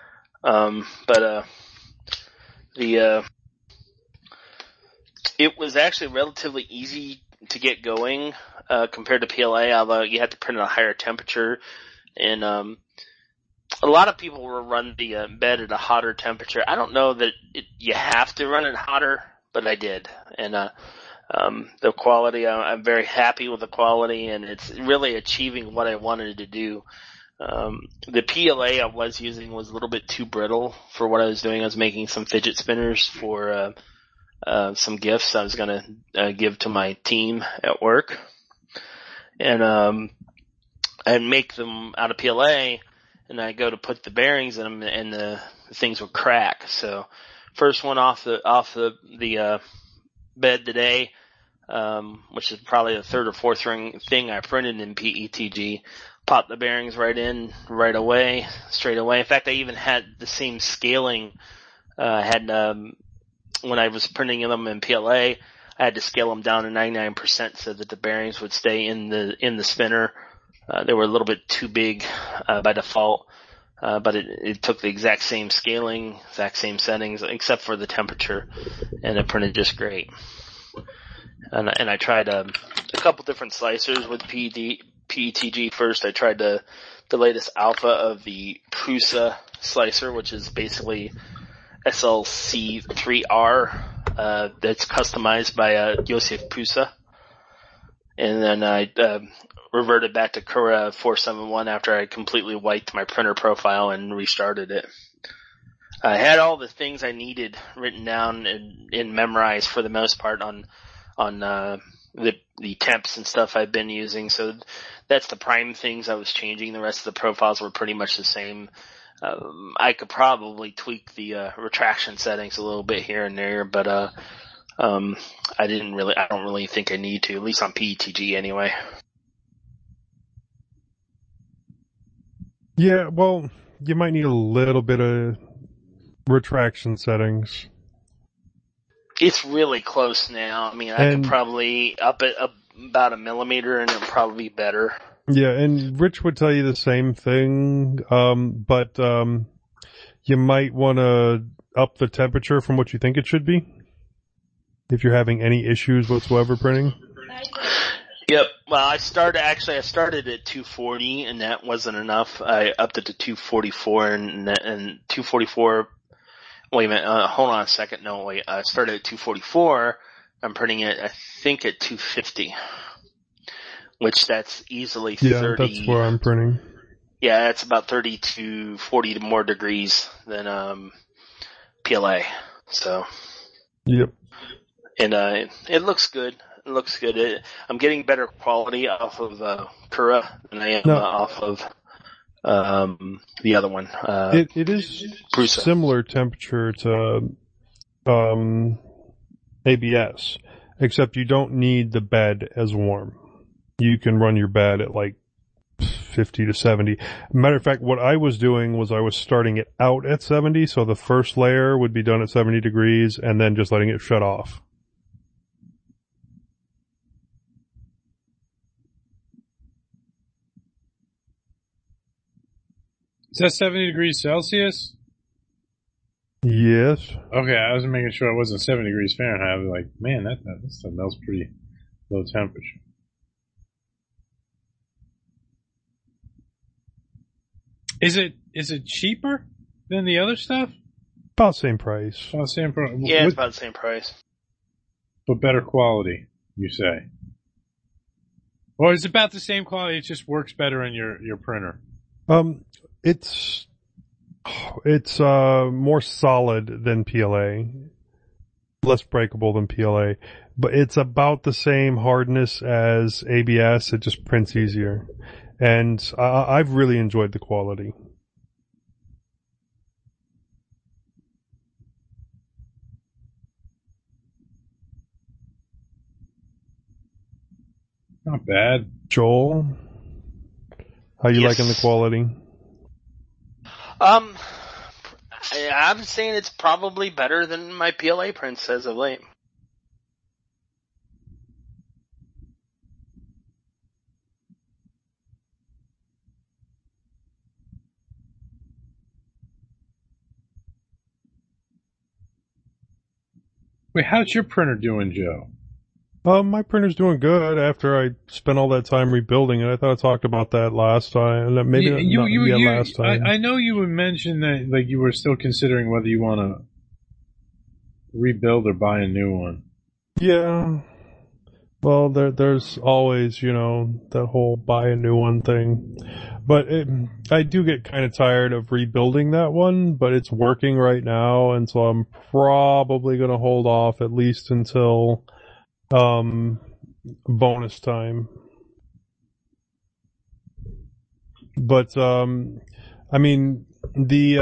[SPEAKER 4] It was actually relatively easy to get going compared to PLA, although you had to print at a higher temperature. And a lot of people will run the bed at a hotter temperature. I don't know that you have to run it hotter, but I did. And the quality, I'm very happy with the quality, and it's really achieving what I wanted to do. The PLA I was using was a little bit too brittle for what I was doing. I was making some fidget spinners for some gifts I was going to give to my team at work. And I'd make them out of PLA, and I go to put the bearings in them, and the things would crack. So first one off the bed today, which is probably the third or fourth thing I printed in PETG. Popped the bearings right in right away, straight away. In fact, I even had the same scaling. When I was printing them in PLA, I had to scale them down to 99% so that the bearings would stay in the spinner. They were a little bit too big by default, but it took the exact same scaling, exact same settings, except for the temperature, and it printed just great. And I tried a couple different slicers with PETG first. I tried the latest alpha of the Prusa slicer, which is basically SLC3R, that's customized by Josef Prusa. And then I reverted back to Cura 471 after I completely wiped my printer profile and restarted it. I had all the things I needed written down and memorized for the most part on the temps and stuff I've been using. So that's the prime things I was changing. The rest of the profiles were pretty much the same. I could probably tweak the retraction settings a little bit here and there, but I don't really think I need to, at least on PETG anyway.
[SPEAKER 8] Yeah, well, you might need a little bit of retraction settings.
[SPEAKER 4] It's really close now. I mean, I could probably up it about a millimeter and it'll probably be better.
[SPEAKER 8] Yeah, and Rich would tell you the same thing, but you might want to up the temperature from what you think it should be if you're having any issues whatsoever printing.
[SPEAKER 4] Yep. Well, I started at 240 and that wasn't enough. I upped it to 244 and 244. Wait a minute. Hold on a second. No, wait. I started at 244. I'm printing it, I think, at 250, which that's easily 30.
[SPEAKER 8] Yeah, that's where I'm printing.
[SPEAKER 4] Yeah, it's about 30 to 40 more degrees than PLA. So.
[SPEAKER 8] Yep.
[SPEAKER 4] And it looks good. It looks good. I'm getting better quality off of Kura than I am off of the other one.
[SPEAKER 8] It is
[SPEAKER 4] Prusa.
[SPEAKER 8] Similar temperature to ABS, except you don't need the bed as warm. You can run your bed at like 50 to 70. Matter of fact, what I was doing was I was starting it out at 70, so the first layer would be done at 70 degrees and then just letting it shut off.
[SPEAKER 1] Is that 70 degrees Celsius?
[SPEAKER 8] Yes.
[SPEAKER 1] Okay, I was making sure it wasn't 70 degrees Fahrenheit. I was like, man, that stuff melts pretty low temperature. Is it cheaper than the other stuff?
[SPEAKER 8] About the same price.
[SPEAKER 1] About the same price.
[SPEAKER 4] Yeah, it's about the same price.
[SPEAKER 1] But better quality, you say? Or it's about the same quality, it just works better in your printer?
[SPEAKER 8] It's more solid than PLA, less breakable than PLA, but it's about the same hardness as ABS. It just prints easier, and I've really enjoyed the quality.
[SPEAKER 1] Not bad.
[SPEAKER 8] Joel, how you liking the quality?
[SPEAKER 4] I'm saying it's probably better than my PLA prints as of late.
[SPEAKER 1] Wait, how's your printer doing, Joe?
[SPEAKER 8] My printer's doing good after I spent all that time rebuilding it. I thought I talked about that last time. Maybe last time.
[SPEAKER 1] I know you would mention that like you were still considering whether you want to rebuild or buy a new one.
[SPEAKER 8] Yeah. Well, there's always, that whole buy a new one thing. But I do get kind of tired of rebuilding that one, but it's working right now, and so I'm probably going to hold off at least until bonus time. But I mean the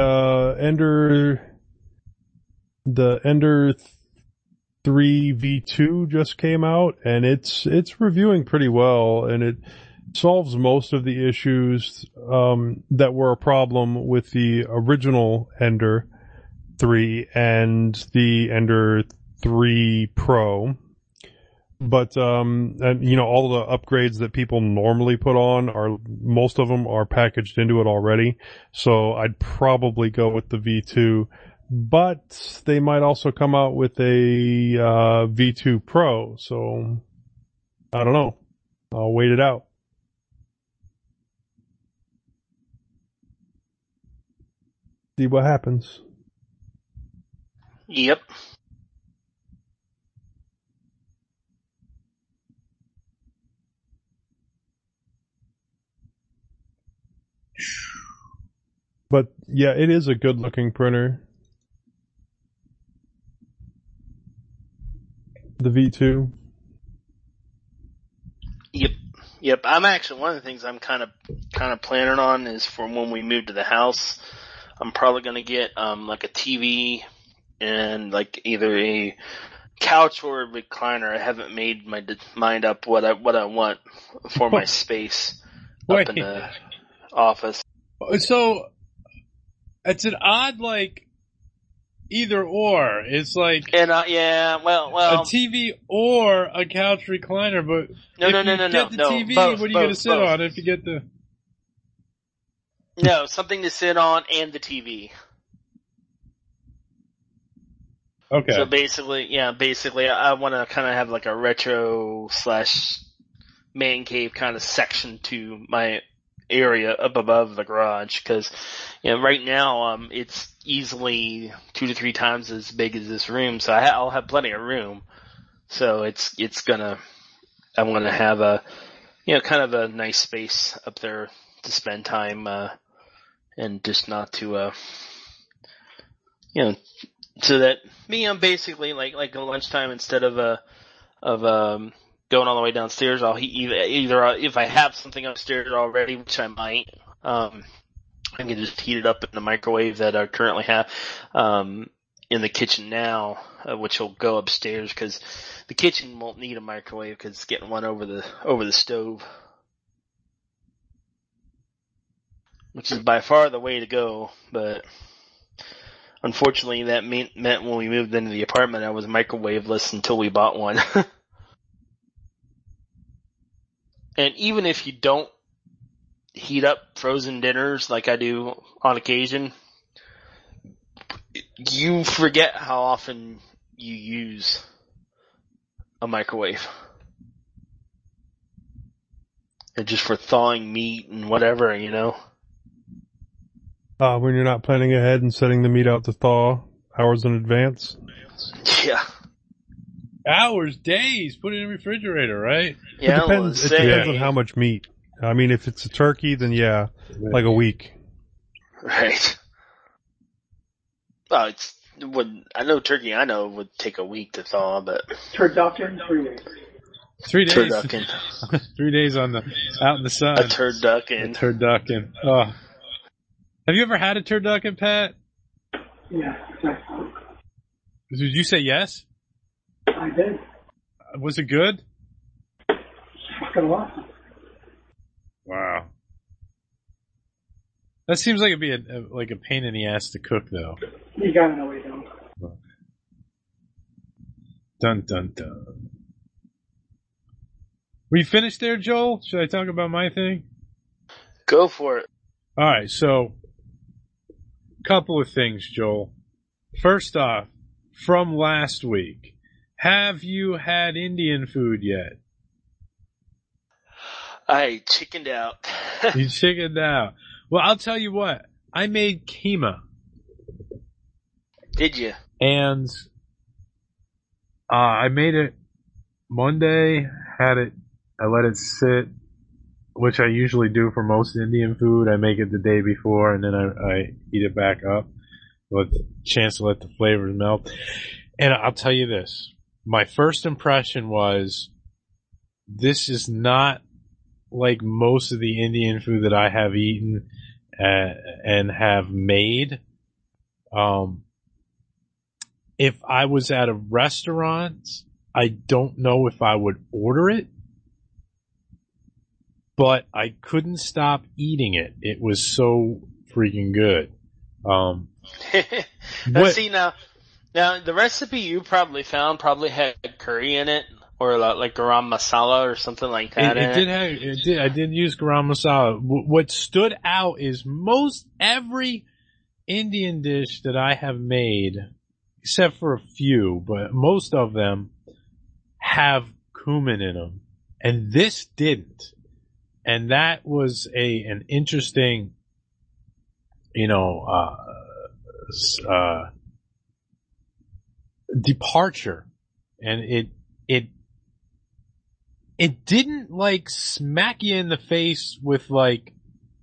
[SPEAKER 8] Ender 3 V2 just came out, and it's reviewing pretty well, and it solves most of the issues that were a problem with the original Ender 3 and the Ender 3 Pro. But, and, all the upgrades that people normally put on most of them are packaged into it already. So I'd probably go with the V2, but they might also come out with a, V2 Pro. So I don't know. I'll wait it out. See what happens.
[SPEAKER 4] Yep.
[SPEAKER 8] But yeah, it is a good looking printer. The V2.
[SPEAKER 4] Yep. I'm actually, one of the things I'm kind of planning on is for when we move to the house, I'm probably going to get like a TV and like either a couch or a recliner. I haven't made my mind up what I want for my space up in the office.
[SPEAKER 1] So It's an odd, like, either or. It's like
[SPEAKER 4] And yeah, well,
[SPEAKER 1] a TV or a couch recliner, but
[SPEAKER 4] No,
[SPEAKER 1] if
[SPEAKER 4] no,
[SPEAKER 1] you
[SPEAKER 4] no, no,
[SPEAKER 1] get the
[SPEAKER 4] no,
[SPEAKER 1] TV,
[SPEAKER 4] both,
[SPEAKER 1] what are you going to
[SPEAKER 4] both,
[SPEAKER 1] sit
[SPEAKER 4] both.
[SPEAKER 1] on if you get the...
[SPEAKER 4] no, something to sit on and the TV.
[SPEAKER 1] Okay.
[SPEAKER 4] So basically, I want to kind of have like a retro / man cave kind of section to my area up above the garage, because right now it's easily 2 to 3 times as big as this room, so I'll have plenty of room. So I'm gonna have a kind of a nice space up there to spend time and just not to so that I'm basically like a lunchtime, instead of going all the way downstairs, I'll either if I have something upstairs already, which I might, I can just heat it up in the microwave that I currently have in the kitchen now, which will go upstairs, because the kitchen won't need a microwave because it's getting one over the stove, which is by far the way to go. But unfortunately, that meant when we moved into the apartment, I was microwaveless until we bought one. And even if you don't heat up frozen dinners like I do on occasion, you forget how often you use a microwave. And just for thawing meat and whatever,
[SPEAKER 8] when you're not planning ahead and setting the meat out to thaw hours in advance.
[SPEAKER 4] Yeah.
[SPEAKER 1] Hours, days, put it in the refrigerator, right?
[SPEAKER 4] Yeah,
[SPEAKER 8] It depends on how much meat. I mean, if it's a turkey, then yeah, like a week.
[SPEAKER 4] Right. Well, I know turkey would take a week to thaw, but
[SPEAKER 3] Turducken, 3 days.
[SPEAKER 1] 3 days.
[SPEAKER 4] turducken.
[SPEAKER 1] 3 days out in the sun.
[SPEAKER 4] A turducken.
[SPEAKER 1] Turducken. Oh. Have you ever had a turducken, Pat?
[SPEAKER 3] Yeah, exactly.
[SPEAKER 1] Did you say yes?
[SPEAKER 3] I did.
[SPEAKER 1] Was it good?
[SPEAKER 3] Fucking awesome.
[SPEAKER 1] Wow. That seems like it'd be a pain in the ass to cook, though.
[SPEAKER 3] You gotta know what you're doing.
[SPEAKER 1] Dun, dun, dun. Were you finished there, Joel? Should I talk about my thing?
[SPEAKER 4] Go for it.
[SPEAKER 1] All right, so couple of things, Joel. First off, from last week, have you had Indian food yet?
[SPEAKER 4] I chickened out.
[SPEAKER 1] You chickened out. Well, I'll tell you what. I made keema.
[SPEAKER 4] Did you?
[SPEAKER 1] And I made it Monday, I let it sit, which I usually do for most Indian food. I make it the day before, and then I heat it back up with a chance to let the flavors melt. And I'll tell you this. My first impression was, this is not like most of the Indian food that I have eaten and have made. If I was at a restaurant, I don't know if I would order it, but I couldn't stop eating it. It was so freaking good.
[SPEAKER 4] See, now the recipe you probably found probably had curry in it, or like garam masala or something like that.
[SPEAKER 1] I did use garam masala. What stood out is most every Indian dish that I have made, except for a few, but most of them have cumin in them, and this didn't. And that was an interesting, departure. And it didn't like smack you in the face with like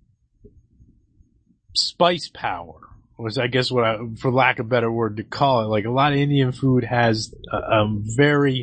[SPEAKER 1] spice power, was I guess for lack of a better word to call it. Like a lot of Indian food has very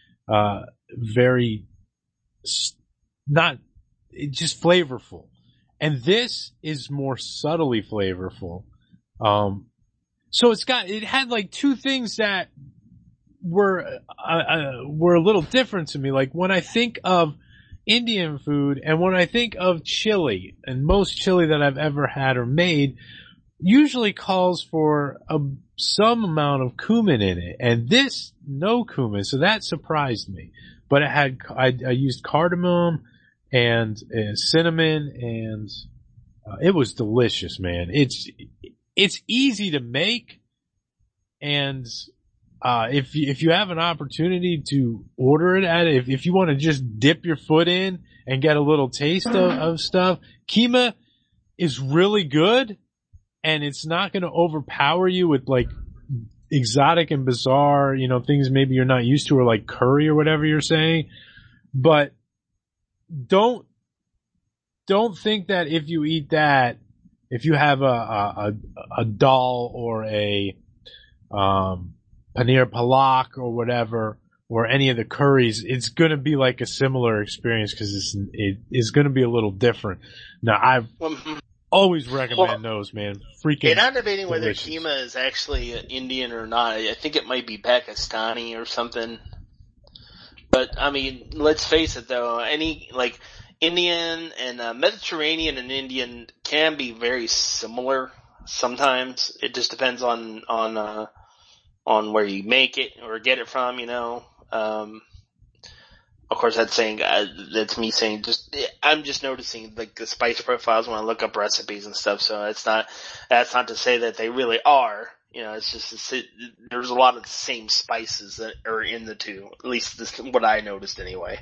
[SPEAKER 1] not just flavorful, and this is more subtly flavorful. So it had like two things that were a little different to me. Like when I think of Indian food and when I think of chili, and most chili that I've ever had or made usually calls for some amount of cumin in it, and this no cumin, so that surprised me. But it had I used cardamom and cinnamon, and it was delicious, man. It's easy to make, and if you have an opportunity to order it if you want to just dip your foot in and get a little taste of stuff, Kima is really good, and it's not going to overpower you with like exotic and bizarre, things maybe you're not used to, or like curry or whatever you're saying. But don't think that if you eat that, if you have a dal or a paneer palak or whatever, or any of the curries, it's going to be like a similar experience, because it is going to be a little different. Now, I've always recommend those, man. Freaking.
[SPEAKER 4] I'm not debating whether
[SPEAKER 1] delicious.
[SPEAKER 4] Keema is actually Indian or not. I think it might be Pakistani or something. But I mean, let's face it, though. Any Indian and Mediterranean and Indian can be very similar. Sometimes it just depends on where you make it or get it from. Of course, that's me saying I'm just noticing like the spice profiles when I look up recipes and stuff. So that's not to say that they really are. It's just there's a lot of the same spices that are in the two. At least this is what I noticed anyway.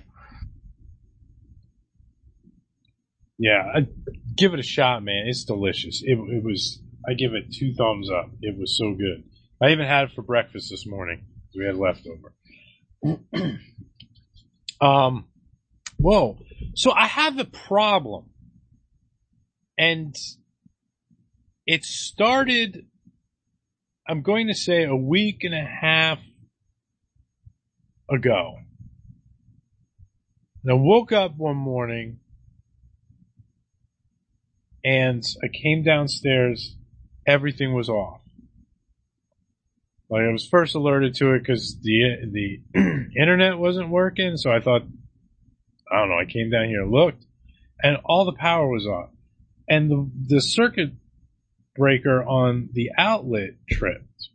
[SPEAKER 1] Yeah, give it a shot, man. It's delicious. It was. I give it 2 thumbs up. It was so good. I even had it for breakfast this morning. We had leftover. Whoa. So I have a problem. And it started, I'm going to say, a week and a half ago. And I woke up one morning and I came downstairs. Everything was off. Like, I was first alerted to it because the internet wasn't working, so I thought, I don't know, I came down here and looked, and all the power was off. And the circuit breaker on the outlet tripped.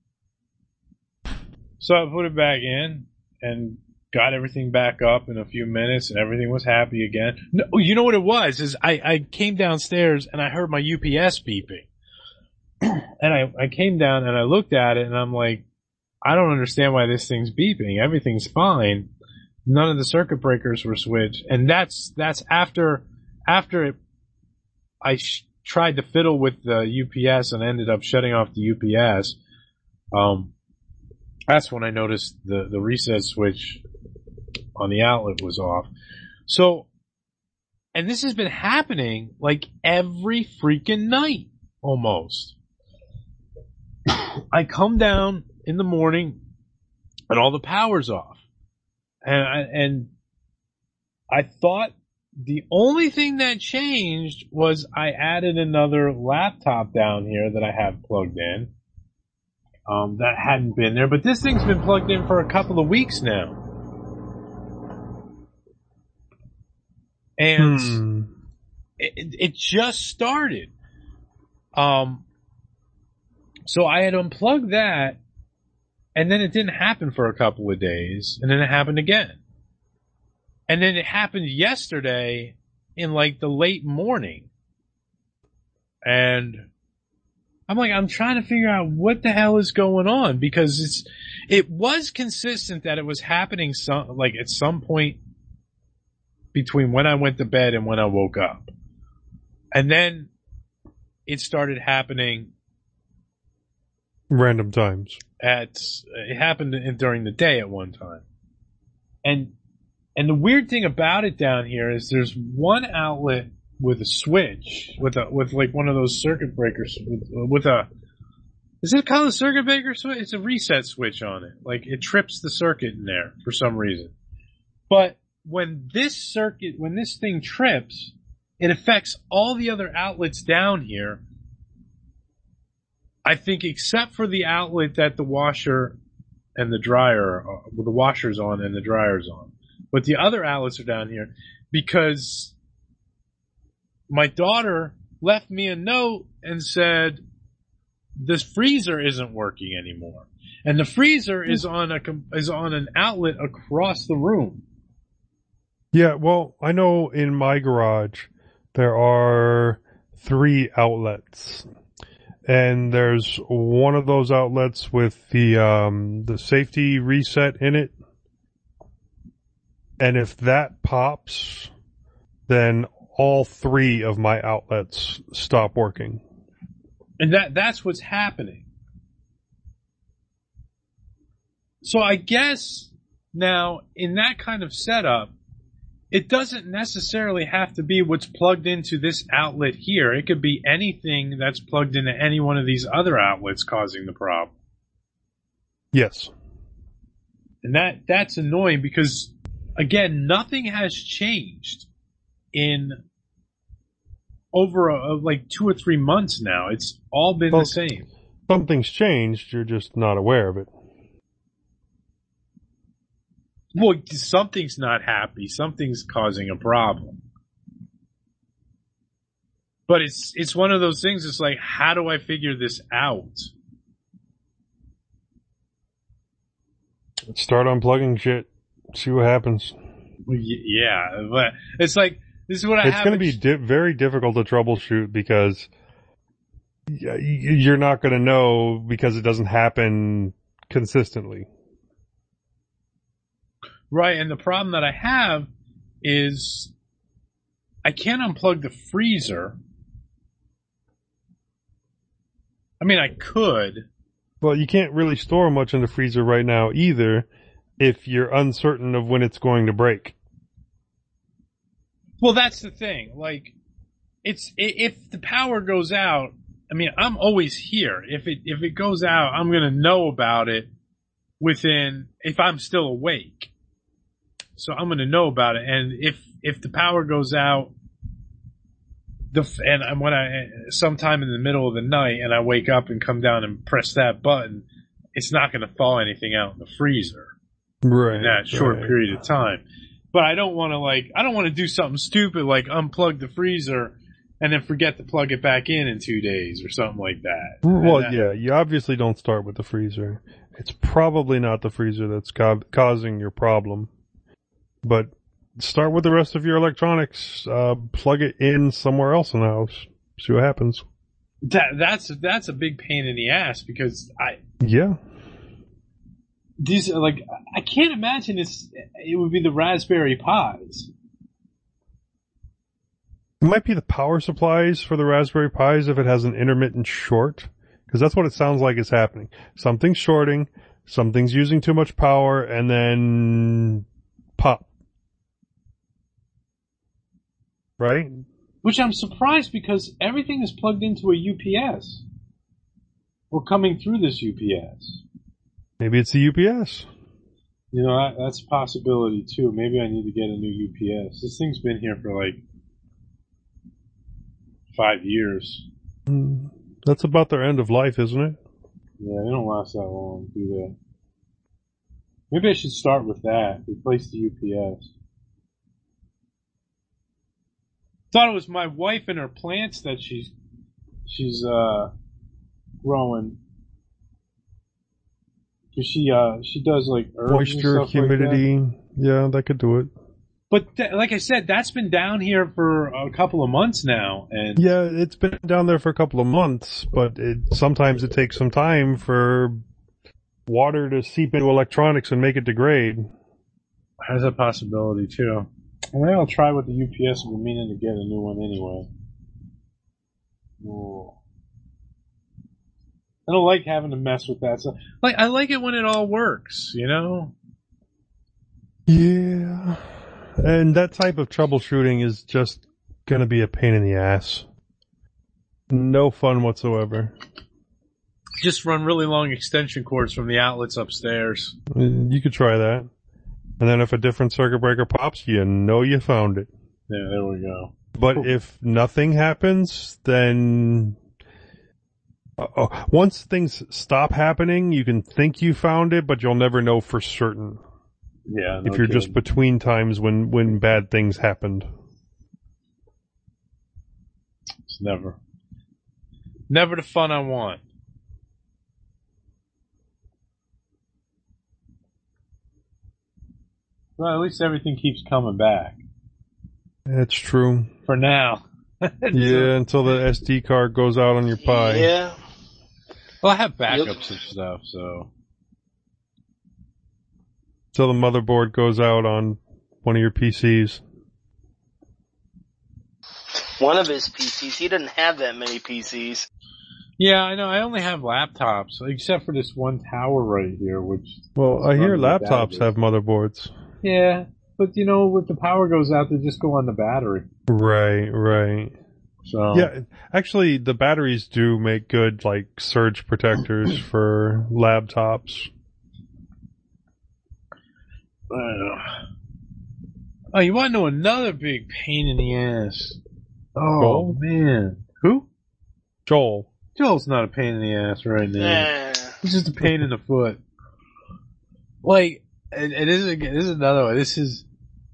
[SPEAKER 1] So I put it back in and got everything back up in a few minutes, and everything was happy again. No, you know what it was? Is I came downstairs and I heard my UPS beeping. And I came down and I looked at it and I'm like, I don't understand why this thing's beeping. Everything's fine. None of the circuit breakers were switched. And that's after it, I tried to fiddle with the UPS and ended up shutting off the UPS. That's when I noticed the reset switch on the outlet was off. So, and this has been happening like every freaking night almost. I come down in the morning and all the power's off. And I thought the only thing that changed was I added another laptop down here that I have plugged in. That hadn't been there, but this thing's been plugged in for a couple of weeks now. And it just started. So I had unplugged that, and then it didn't happen for a couple of days, and then it happened again. And then it happened yesterday in like the late morning. And I'm like, I'm trying to figure out what the hell is going on, because it was consistent that it was happening at some point between when I went to bed and when I woke up. And then it started happening
[SPEAKER 8] random times.
[SPEAKER 1] It happened during the day at one time. And the weird thing about it down here is there's one outlet with a switch, with like one of those circuit breakers, is it called a circuit breaker switch? It's a reset switch on it. Like, it trips the circuit in there for some reason. But when this thing trips, it affects all the other outlets down here. I think except for the outlet that the washer and the dryer, the washer's on and the dryer's on. But the other outlets are down here because my daughter left me a note and said, this freezer isn't working anymore, and the freezer is on an outlet across the room.
[SPEAKER 8] Yeah, well, I know in my garage there are 3 outlets, and there's one of those outlets with the safety reset in it, and if that pops, then all 3 of my outlets stop working.
[SPEAKER 1] And that's what's happening. So I guess now in that kind of setup, it doesn't necessarily have to be what's plugged into this outlet here. It could be anything that's plugged into any one of these other outlets causing the problem.
[SPEAKER 8] Yes.
[SPEAKER 1] And that's annoying because, again, nothing has changed in over like 2 or 3 months now. It's all been the same.
[SPEAKER 8] Something's changed, you're just not aware of it.
[SPEAKER 1] Well, something's not happy. Something's causing a problem. But it's one of those things. It's like, how do I figure this out?
[SPEAKER 8] Start unplugging shit. See what happens.
[SPEAKER 1] Yeah, but it's like, this is what I have.
[SPEAKER 8] It's going to be very difficult to troubleshoot because you're not going to know because it doesn't happen consistently.
[SPEAKER 1] Right, and the problem that I have is I can't unplug the freezer. I mean, I could.
[SPEAKER 8] Well, you can't really store much in the freezer right now either if you're uncertain of when it's going to break.
[SPEAKER 1] Well, that's the thing. Like, if the power goes out, I mean, I'm always here. If it goes out, I'm going to know about it if I'm still awake. So I'm going to know about it. And if the power goes out, sometime in the middle of the night and I wake up and come down and press that button, it's not going to thaw anything out in the freezer.
[SPEAKER 8] Right.
[SPEAKER 1] In that short period of time. But I don't want to do something stupid like unplug the freezer and then forget to plug it back in 2 days or something like that.
[SPEAKER 8] Well, yeah, you obviously don't start with the freezer. It's probably not the freezer that's causing your problem. But start with the rest of your electronics. Plug it in somewhere else in the house. See what happens.
[SPEAKER 1] That's a big pain in the ass because
[SPEAKER 8] Yeah.
[SPEAKER 1] These are I can't imagine it would be the Raspberry Pis.
[SPEAKER 8] It might be the power supplies for the Raspberry Pis if it has an intermittent short, because that's what it sounds like is happening. Something's shorting, something's using too much power, and then pop. Right?
[SPEAKER 1] Which I'm surprised because everything is plugged into a UPS. Or coming through this UPS.
[SPEAKER 8] Maybe it's the UPS.
[SPEAKER 1] You know, that's a possibility too. Maybe I need to get a new UPS. This thing's been here for 5 years.
[SPEAKER 8] That's about their end of life, isn't it?
[SPEAKER 1] Yeah, they don't last that long, do they? Maybe I should start with that. Replace the UPS. Thought it was my wife and her plants that she's growing. Cause she does herbs
[SPEAKER 8] moisture,
[SPEAKER 1] and stuff
[SPEAKER 8] humidity.
[SPEAKER 1] like that.
[SPEAKER 8] Yeah, that could do it.
[SPEAKER 1] But like I said, that's been down here for a couple of months now, and
[SPEAKER 8] yeah, it's been down there for a couple of months. But sometimes it takes some time for water to seep into electronics and make it degrade.
[SPEAKER 1] Has a possibility too. Well, I'll try with the UPS. I've been meaning to get a new one anyway. Ooh. I don't like having to mess with that. So, I like it when it all works, you know?
[SPEAKER 8] Yeah. And that type of troubleshooting is just gonna be a pain in the ass. No fun whatsoever.
[SPEAKER 1] Just run really long extension cords from the outlets upstairs.
[SPEAKER 8] You could try that. And then if a different circuit breaker pops, you know you found it.
[SPEAKER 1] Yeah, there we go.
[SPEAKER 8] But if nothing happens, then once things stop happening, you can think you found it, but you'll never know for certain.
[SPEAKER 1] Yeah,
[SPEAKER 8] if you're
[SPEAKER 1] kidding.
[SPEAKER 8] just between times when bad things happened.
[SPEAKER 1] It's never the fun I want. Well, at least everything keeps coming back.
[SPEAKER 8] That's true.
[SPEAKER 1] For now.
[SPEAKER 8] Yeah, until the SD card goes out on your Pi.
[SPEAKER 4] Yeah.
[SPEAKER 1] Well, I have backups and stuff, so.
[SPEAKER 8] Till the motherboard goes out on one of your PCs.
[SPEAKER 4] One of his PCs. He didn't have that many PCs.
[SPEAKER 1] Yeah, I know. I only have laptops, except for this one tower right here, which...
[SPEAKER 8] Well, I hear
[SPEAKER 1] running the
[SPEAKER 8] laptops
[SPEAKER 1] battery.
[SPEAKER 8] have motherboards.
[SPEAKER 1] Yeah, but you know, if the power goes out, they just go on the battery.
[SPEAKER 8] Right.
[SPEAKER 1] So
[SPEAKER 8] Yeah, actually, the batteries do make good, like, surge protectors for laptops.
[SPEAKER 1] Oh, you want to know another big pain in the ass? Oh,
[SPEAKER 8] Joel?
[SPEAKER 1] man. Who?
[SPEAKER 8] Joel.
[SPEAKER 1] Joel's not a pain in the ass right now.
[SPEAKER 4] Nah.
[SPEAKER 1] He's just a pain in the foot. Like, this is another one. This is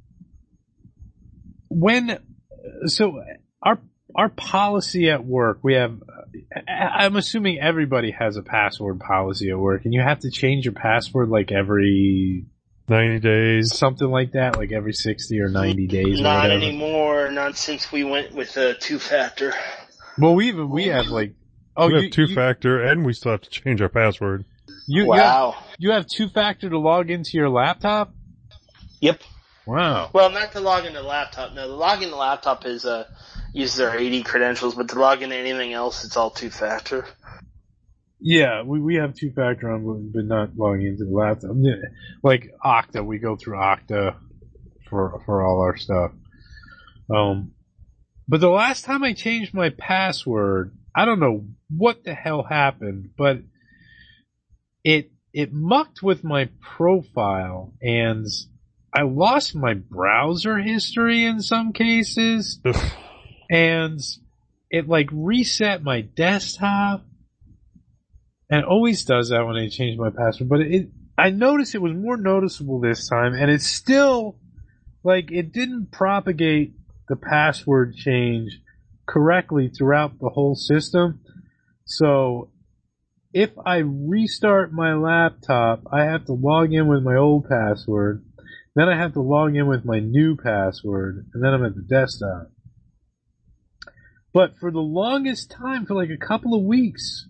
[SPEAKER 1] so our policy at work, we have, I'm assuming everybody has a password policy at work, and you have to change your password like every
[SPEAKER 8] 90 days.
[SPEAKER 1] something like that, like every 60 or 90 days or
[SPEAKER 4] Not
[SPEAKER 1] whatever.
[SPEAKER 4] anymore. Not since we went with a two-factor.
[SPEAKER 1] Well, we have like,
[SPEAKER 8] we have two-factor, and we still have to change our password.
[SPEAKER 4] Wow.
[SPEAKER 1] You have two-factor to log into your laptop?
[SPEAKER 4] Yep.
[SPEAKER 1] Wow.
[SPEAKER 4] Well, not to log into the laptop. No, the log into the laptop is uses our AD credentials, but to log into anything else, it's all two-factor.
[SPEAKER 1] Yeah, we have two-factor on, but not logging into the laptop. Like Okta, we go through Okta for all our stuff. But the last time I changed my password, I don't know what the hell happened, but it mucked with my profile, and I lost my browser history in some cases, and it like reset my desktop. And it always does that when I change my password, but I noticed it was more noticeable this time, and it's still, like, it didn't propagate the password change correctly throughout the whole system. So, if I restart my laptop, I have to log in with my old password, then I have to log in with my new password, and then I'm at the desktop. But for the longest time, for like a couple of weeks,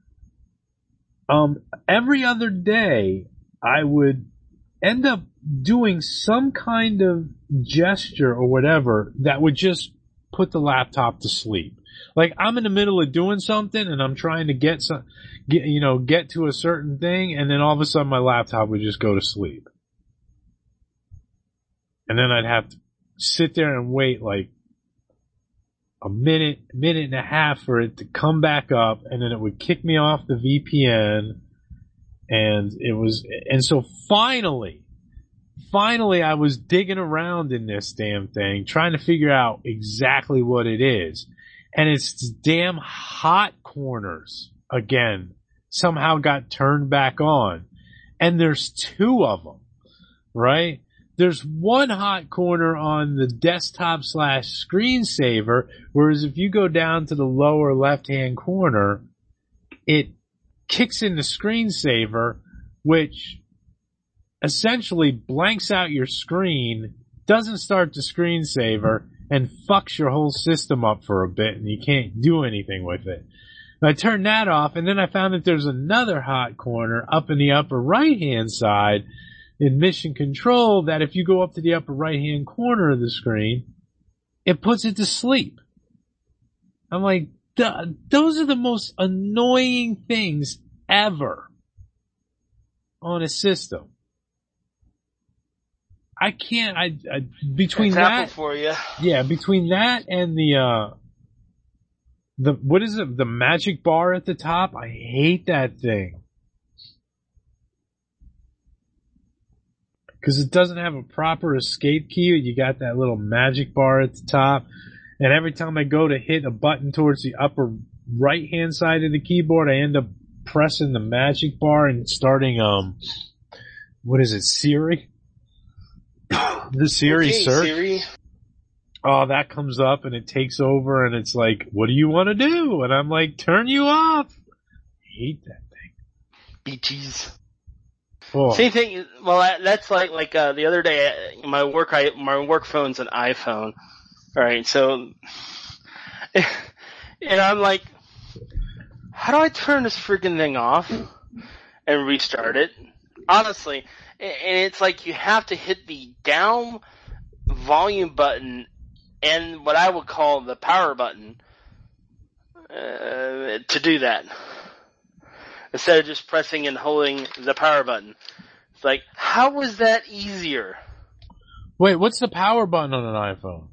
[SPEAKER 1] every other day, I would end up doing some kind of gesture or whatever that would just put the laptop to sleep. Like, I'm in the middle of doing something and I'm trying to get to a certain thing, and then all of a sudden my laptop would just go to sleep. And then I'd have to sit there and wait like a minute and a half for it to come back up, and then it would kick me off the VPN, and so finally I was digging around in this damn thing, trying to figure out exactly what it is, and it's damn hot corners again somehow got turned back on, and there's two of them, right? There's one hot corner on the desktop / screensaver, whereas if you go down to the lower left-hand corner, it kicks in the screensaver, which essentially blanks out your screen, doesn't start the screensaver, and fucks your whole system up for a bit, and you can't do anything with it. I turned that off, and then I found that there's another hot corner up in the upper right-hand side in Mission Control that if you go up to the upper right-hand corner of the screen, it puts it to sleep. I'm like, those are the most annoying things ever on a system. I can't, between
[SPEAKER 4] That's
[SPEAKER 1] that,
[SPEAKER 4] Apple for you.
[SPEAKER 1] yeah, between that and the what is it, the magic bar at the top, I hate that thing. Because it doesn't have a proper escape key. You got that little magic bar at the top. And every time I go to hit a button towards the upper right-hand side of the keyboard, I end up pressing the magic bar and starting, what is it, Siri? The Siri search.
[SPEAKER 4] Siri.
[SPEAKER 1] Oh, that comes up and it takes over and it's like, what do you want to do? And I'm like, turn you off. I hate that thing.
[SPEAKER 4] BTs.
[SPEAKER 1] Oh.
[SPEAKER 4] Same thing. Well, that's like the other day. My work phone's an iPhone. All right, so and I'm like, how do I turn this freaking thing off and restart it? Honestly, and it's like you have to hit the down volume button and what I would call the power button to do that. Instead of just pressing and holding the power button. It's like, how is that easier?
[SPEAKER 1] Wait, what's the power button on an iPhone?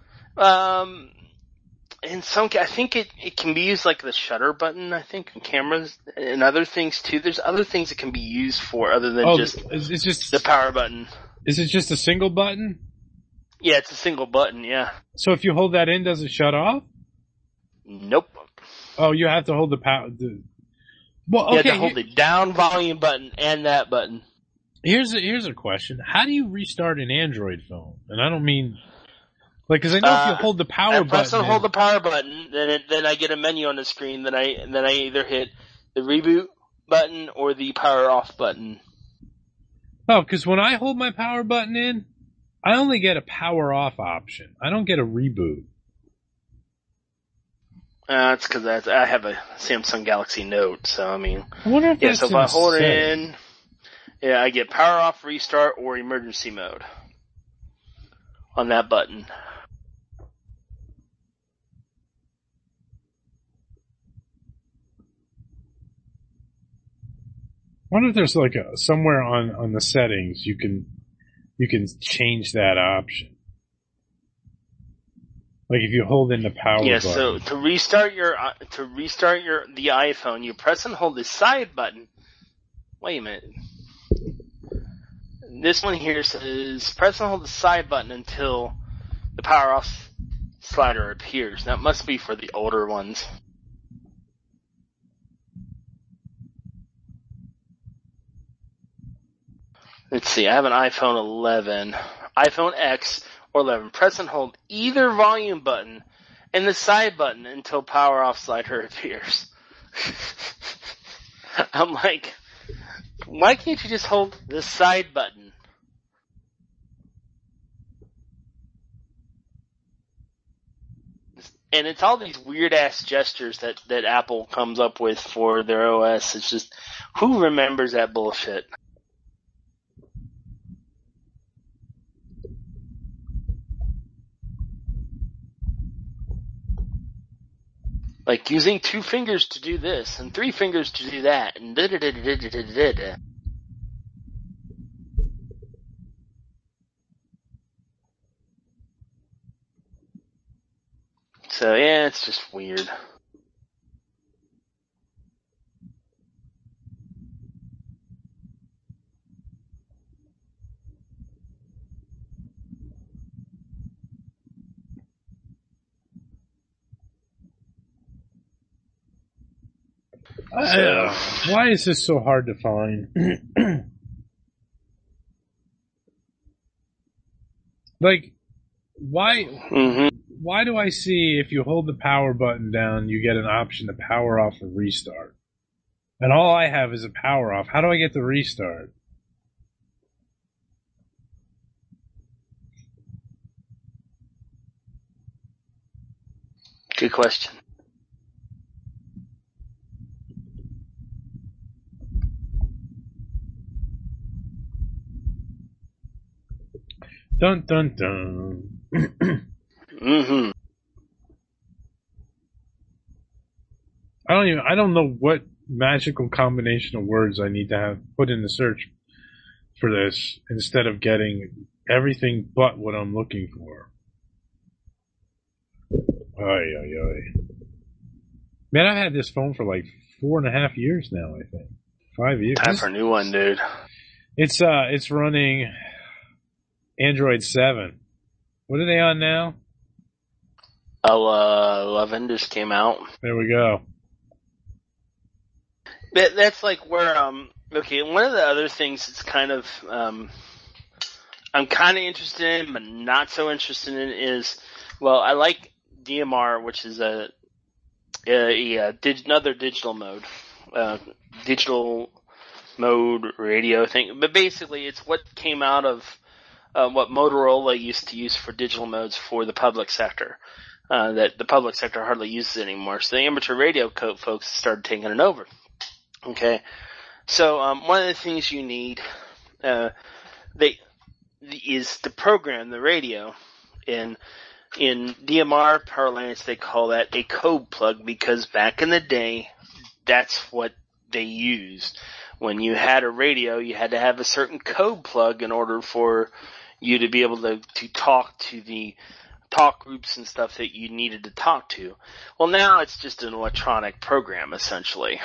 [SPEAKER 4] I think it can be used like the shutter button, I think, in cameras and other things too. There's other things it can be used for other than
[SPEAKER 1] it's just
[SPEAKER 4] the power button.
[SPEAKER 1] Is it just a single button?
[SPEAKER 4] Yeah, it's a single button, yeah.
[SPEAKER 1] So if you hold that in, does it shut off?
[SPEAKER 4] Nope.
[SPEAKER 1] Oh, you have to hold the power. Well, okay.
[SPEAKER 4] You have to hold the down volume button and that button.
[SPEAKER 1] Here's a question. How do you restart an Android phone? And I don't mean, like, cause I know if you hold the power button.
[SPEAKER 4] Press and hold the power button, then I get a menu on the screen, then I either hit the reboot button or the power off button.
[SPEAKER 1] Oh, cause when I hold my power button in, I only get a power off option. I don't get a reboot.
[SPEAKER 4] That's cause I have a Samsung Galaxy Note, so I mean.
[SPEAKER 1] I wonder if that's
[SPEAKER 4] so if I hold it in, I get power off, restart, or emergency mode on that button.
[SPEAKER 1] I wonder if there's like somewhere on the settings you can change that option. Like if you hold in the power button.
[SPEAKER 4] So to restart the iPhone, you press and hold the side button. Wait a minute. This one here says press and hold the side button until the power off slider appears. That must be for the older ones. Let's see, I have an iPhone 11, iPhone X, or 11. Press and hold either volume button and the side button until power off slider appears. I'm like, why can't you just hold the side button? And it's all these weird ass gestures that Apple comes up with for their OS. It's just, who remembers that bullshit? Like using 2 fingers to do this, and 3 fingers to do that, and da-da-da-da-da-da-da-da. So yeah, it's just weird.
[SPEAKER 1] Why is this so hard to find? Like, why?
[SPEAKER 4] Mm-hmm.
[SPEAKER 1] Why do I see if you hold the power button down, you get an option to power off or restart? And all I have is a power off. How do I get the restart?
[SPEAKER 4] Good question.
[SPEAKER 1] Dun dun dun.
[SPEAKER 4] Mm-hmm.
[SPEAKER 1] I don't know what magical combination of words I need to have put in the search for this instead of getting everything but what I'm looking for. Ay, ay, ay. Man, I've had this phone for like 4.5 years now, I think. 5 years.
[SPEAKER 4] Time for a new one, dude.
[SPEAKER 1] It's running Android 7. What are they on now?
[SPEAKER 4] 11 just came out.
[SPEAKER 1] There we go.
[SPEAKER 4] That's like where, okay, one of the other things it's kind of, I'm kind of interested in, but not so interested in is, well, I like DMR, which is another digital mode, digital mode radio thing. But basically, it's what came out of what Motorola used to use for digital modes for the public sector. That the public sector hardly uses anymore. So the amateur radio folks started taking it over. Okay. So, one of the things you need, is to program the radio. In DMR parlance, they call that a code plug, because back in the day, that's what they used. When you had a radio, you had to have a certain code plug in order for you to be able to talk to the talk groups and stuff that you needed to talk to. Well, now it's just an electronic program, essentially.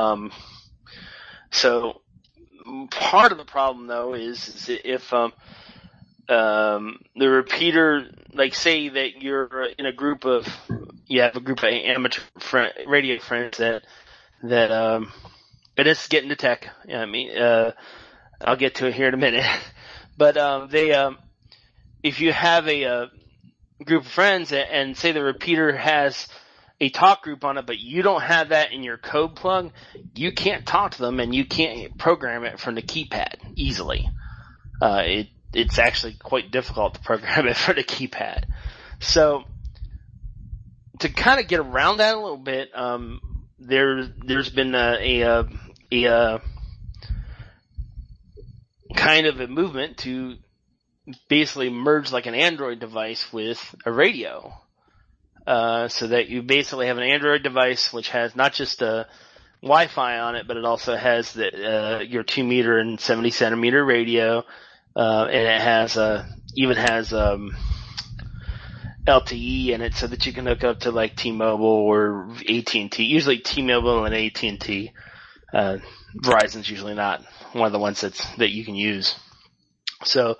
[SPEAKER 4] So part of the problem, though, is if the repeater, like, say that you're in a group of, you have a group of amateur radio friends that and it's getting to tech. I mean, I'll get to it here in a minute. But if you have a group of friends and say the repeater has a talk group on it, but you don't have that in your code plug, you can't talk to them and you can't program it from the keypad easily. It's actually quite difficult to program it from the keypad. So to kind of get around that a little bit, there's been a kind of a movement to basically merge like an Android device with a radio. So that you basically have an Android device which has not just a Wi-Fi on it, but it also has your 2 meter and 70 centimeter radio, and it has even has LTE in it, so that you can hook up to like T-Mobile or AT&T. Usually T-Mobile and AT&T. Verizon's usually not one of the ones that you can use. So,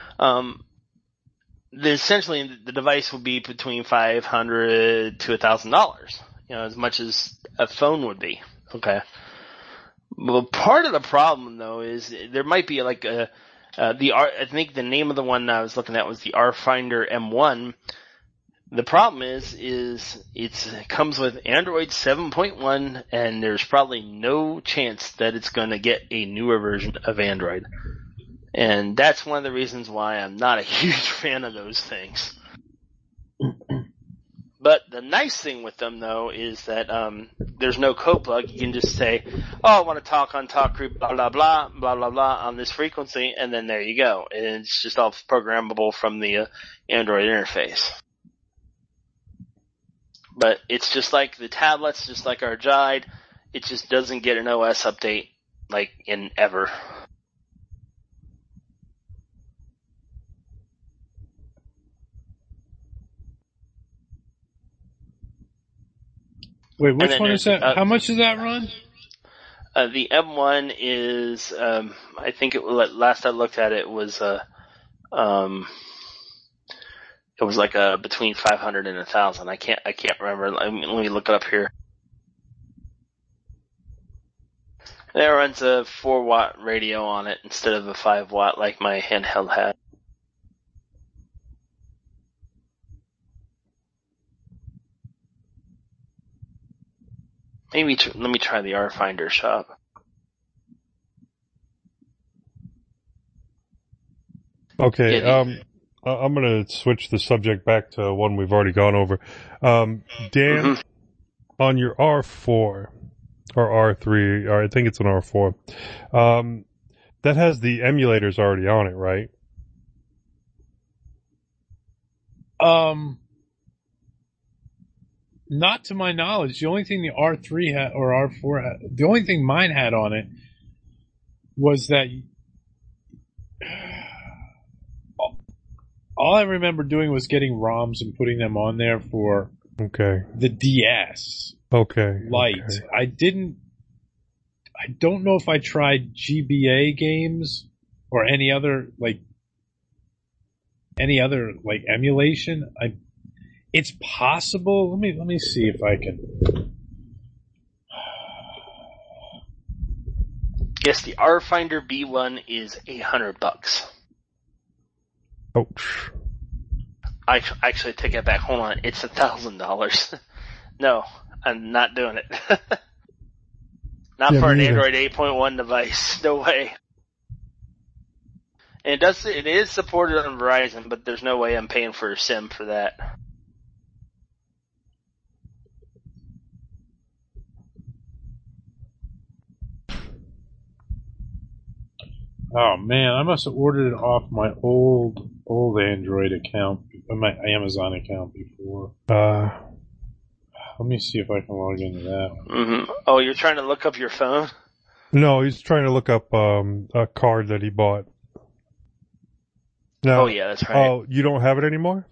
[SPEAKER 4] essentially the device will be between $500 to $1,000, as much as a phone would be. Okay. Well, part of the problem though is there might be like I think the name of the one I was looking at was the RFinder M1. The problem is it comes with Android 7.1, and there's probably no chance that it's going to get a newer version of Android. And that's one of the reasons why I'm not a huge fan of those things. But the nice thing with them, though, is that there's no code plug. You can just say, I want to talk on talk group, blah, blah, blah, blah, blah, blah, on this frequency, and then there you go. And it's just all programmable from the Android interface. But it's just like the tablets, just like our Jide. It just doesn't get an OS update, like, in ever.
[SPEAKER 1] Wait, which one is that? How much does that run?
[SPEAKER 4] The M1 is, I think last I looked at it was, it was like between 500 and 1,000. I can't remember. Let me look it up here. It runs a 4-watt radio on it instead of a 5-watt like my handheld had. Maybe let me try the RFinder shop.
[SPEAKER 8] Okay, I'm going to switch the subject back to one we've already gone over. Dan, on your R4 or R3, or I think it's an R4, that has the emulators already on it, right?
[SPEAKER 1] Not to my knowledge. The only thing the R3 had, or R4 had, the only thing mine had on it was that all I remember doing was getting ROMs and putting them on there for the DS Lite. Okay. I don't know if I tried GBA games or any other emulation. It's possible. Let me see if I can.
[SPEAKER 4] Yes, the RFinder B1 is $800.
[SPEAKER 8] Ouch.
[SPEAKER 4] I actually take it back. Hold on, it's $1,000. No, I'm not doing it. Not
[SPEAKER 8] Yeah,
[SPEAKER 4] for an
[SPEAKER 8] me either.
[SPEAKER 4] Android 8.1 device. No way. And it is supported on Verizon, but there's no way I'm paying for a SIM for that.
[SPEAKER 1] Oh man, I must have ordered it off my old Android account, my Amazon account before. Let me see if I can log into that one.
[SPEAKER 4] Mm-hmm. Oh, you're trying to look up your phone?
[SPEAKER 8] No, he's trying to look up a card that he bought. No.
[SPEAKER 4] Oh yeah, that's right.
[SPEAKER 8] Oh, you don't have it anymore?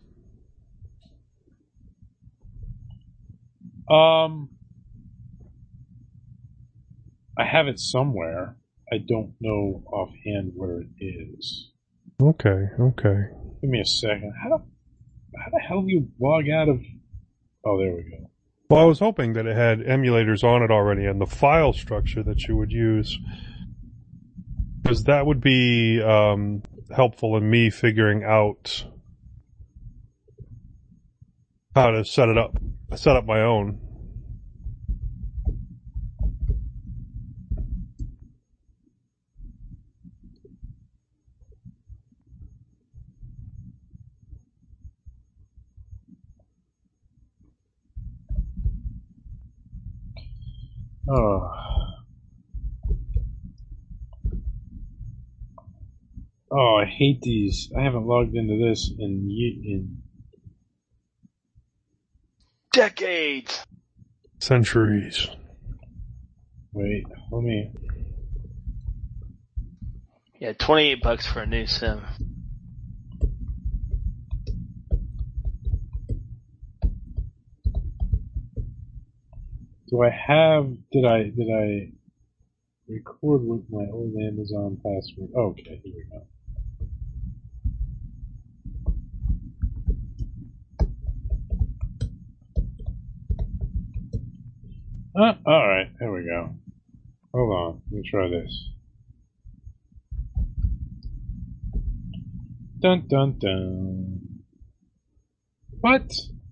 [SPEAKER 1] I have it somewhere. I don't know offhand where it is.
[SPEAKER 8] Okay.
[SPEAKER 1] Give me a second. How the hell do you log out of? Oh, there we go.
[SPEAKER 8] Well, I was hoping that it had emulators on it already and the file structure that you would use. Because that would be helpful in me figuring out how to set up my own.
[SPEAKER 1] Oh, I hate these. I haven't logged into this in
[SPEAKER 4] Decades.
[SPEAKER 8] Centuries.
[SPEAKER 1] Wait, let me.
[SPEAKER 4] Yeah, $28 for a new SIM.
[SPEAKER 1] Do I have? Did I record with my old Amazon password? Okay, here we go. Alright, there we go. Hold on, let me try this. Dun dun dun. What?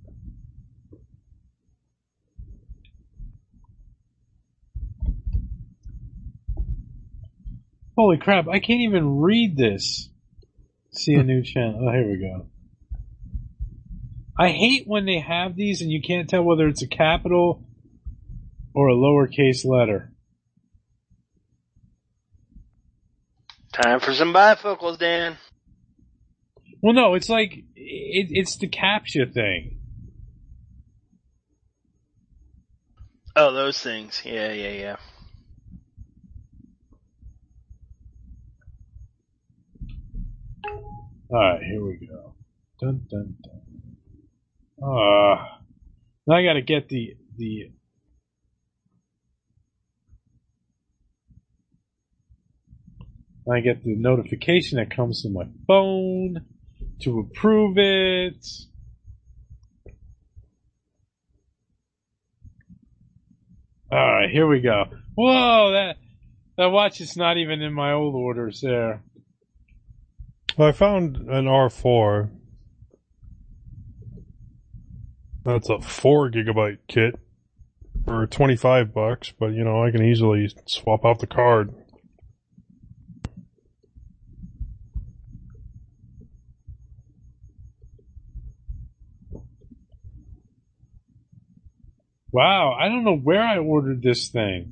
[SPEAKER 1] Holy crap, I can't even read this. See a new channel. Oh, here we go. I hate when they have these and you can't tell whether it's a capital or a lowercase letter.
[SPEAKER 4] Time for some bifocals, Dan.
[SPEAKER 1] Well, no, it's like, it's the CAPTCHA thing.
[SPEAKER 4] Oh, those things. Yeah.
[SPEAKER 1] Alright, here we go. Dun dun dun. Now I gotta get the I get the notification that comes to my phone to approve it. Alright, here we go. Whoa, that watch is not even in my old orders there.
[SPEAKER 8] Well, I found an R4. That's a 4 gigabyte kit for $25, but I can easily swap out the card.
[SPEAKER 1] Wow, I don't know where I ordered this thing.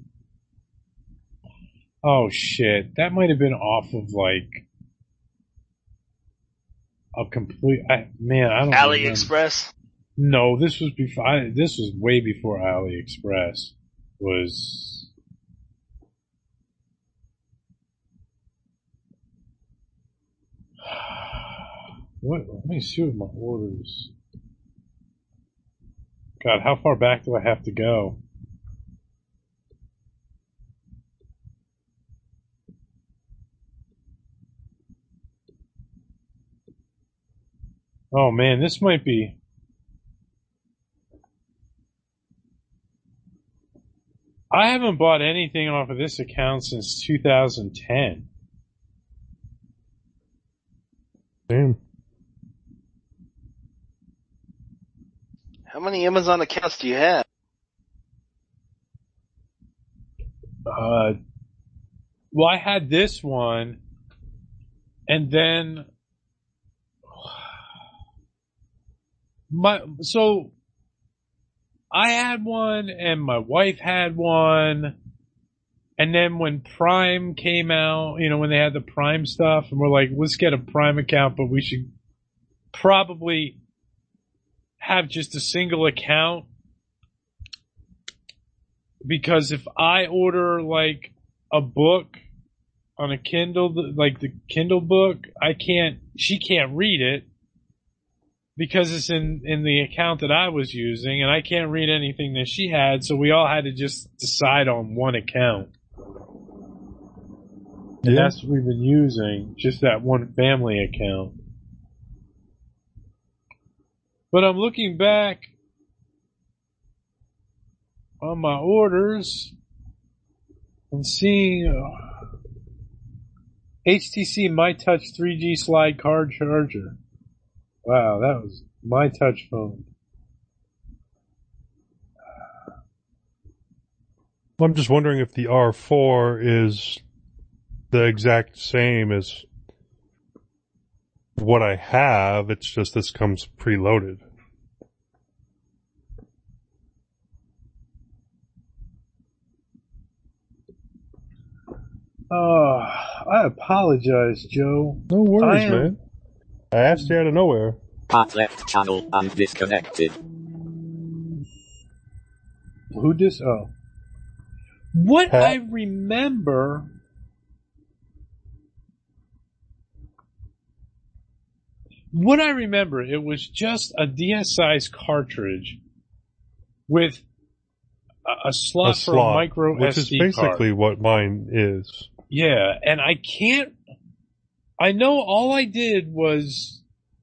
[SPEAKER 1] Oh shit, that might have been off of like a complete. I don't.
[SPEAKER 4] AliExpress.
[SPEAKER 1] No, this was before. This was way before AliExpress was. What? Let me see what my orders. God, how far back do I have to go? Oh man, this might be. I haven't bought anything off of this account since 2010.
[SPEAKER 8] Damn.
[SPEAKER 4] How many Amazon accounts do you have?
[SPEAKER 1] Well, I had this one, and then I had one, and my wife had one, and then when Prime came out, when they had the Prime stuff, and we're like, let's get a Prime account, but we should probably have just a single account, because if I order like a book on a Kindle, like the Kindle book, she can't read it because it's in the account that I was using, and I can't read anything that she had, so we all had to just decide on one account. And that's what we've been using, just that one family account. But I'm looking back on my orders and seeing HTC MyTouch 3G slide card charger. Wow, that was my touch phone.
[SPEAKER 8] I'm just wondering if the R4 is the exact same as what I have. It's just this comes preloaded.
[SPEAKER 1] I apologize, Joe.
[SPEAKER 8] No worries, man. I asked you out of nowhere.
[SPEAKER 7] Part left channel and disconnected.
[SPEAKER 1] Who dis? Oh. What
[SPEAKER 8] Pat?
[SPEAKER 1] I remember. It was just a DS-size cartridge with a slot for a micro
[SPEAKER 8] which
[SPEAKER 1] SD
[SPEAKER 8] is basically
[SPEAKER 1] card.
[SPEAKER 8] what mine is.
[SPEAKER 1] Yeah, and I know all I did was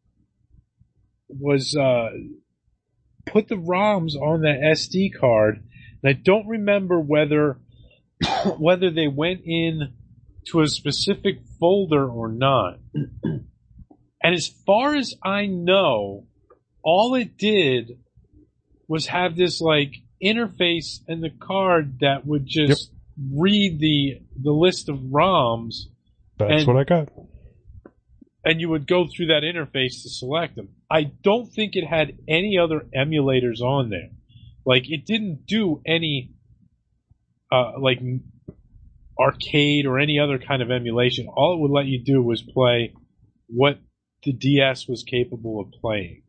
[SPEAKER 1] put the ROMs on that SD card, and I don't remember whether they went in to a specific folder or not. And as far as I know, all it did was have this like interface in the card that would just read the list of ROMs.
[SPEAKER 8] That's what I got.
[SPEAKER 1] And you would go through that interface to select them. I don't think it had any other emulators on there. Like, it didn't do any, like, arcade or any other kind of emulation. All it would let you do was play what the DS was capable of playing.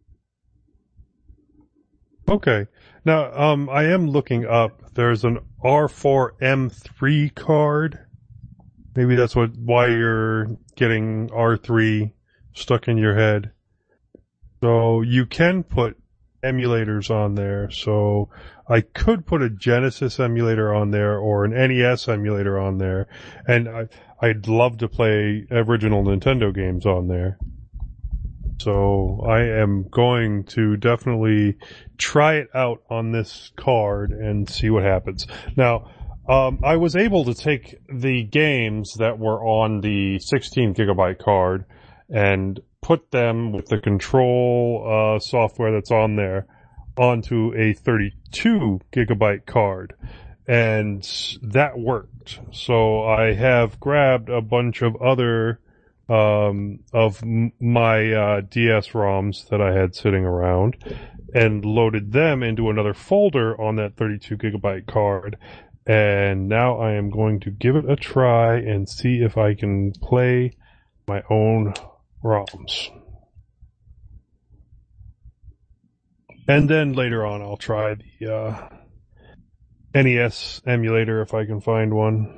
[SPEAKER 8] Okay. Now, I am looking up. There's an R4M3 card. Maybe that's why you're getting R3 stuck in your head. So you can put emulators on there. So I could put a Genesis emulator on there or an NES emulator on there. And I'd love to play original Nintendo games on there. So I am going to definitely try it out on this card and see what happens. Now, I was able to take the games that were on the 16 gigabyte card and put them with the control software that's on there onto a 32 gigabyte card. And that worked. So I have grabbed a bunch of other of my DS ROMs that I had sitting around and loaded them into another folder on that 32 gigabyte card. And now I am going to give it a try and see if I can play my own ROMs. And then later on I'll try the NES emulator if I can find one.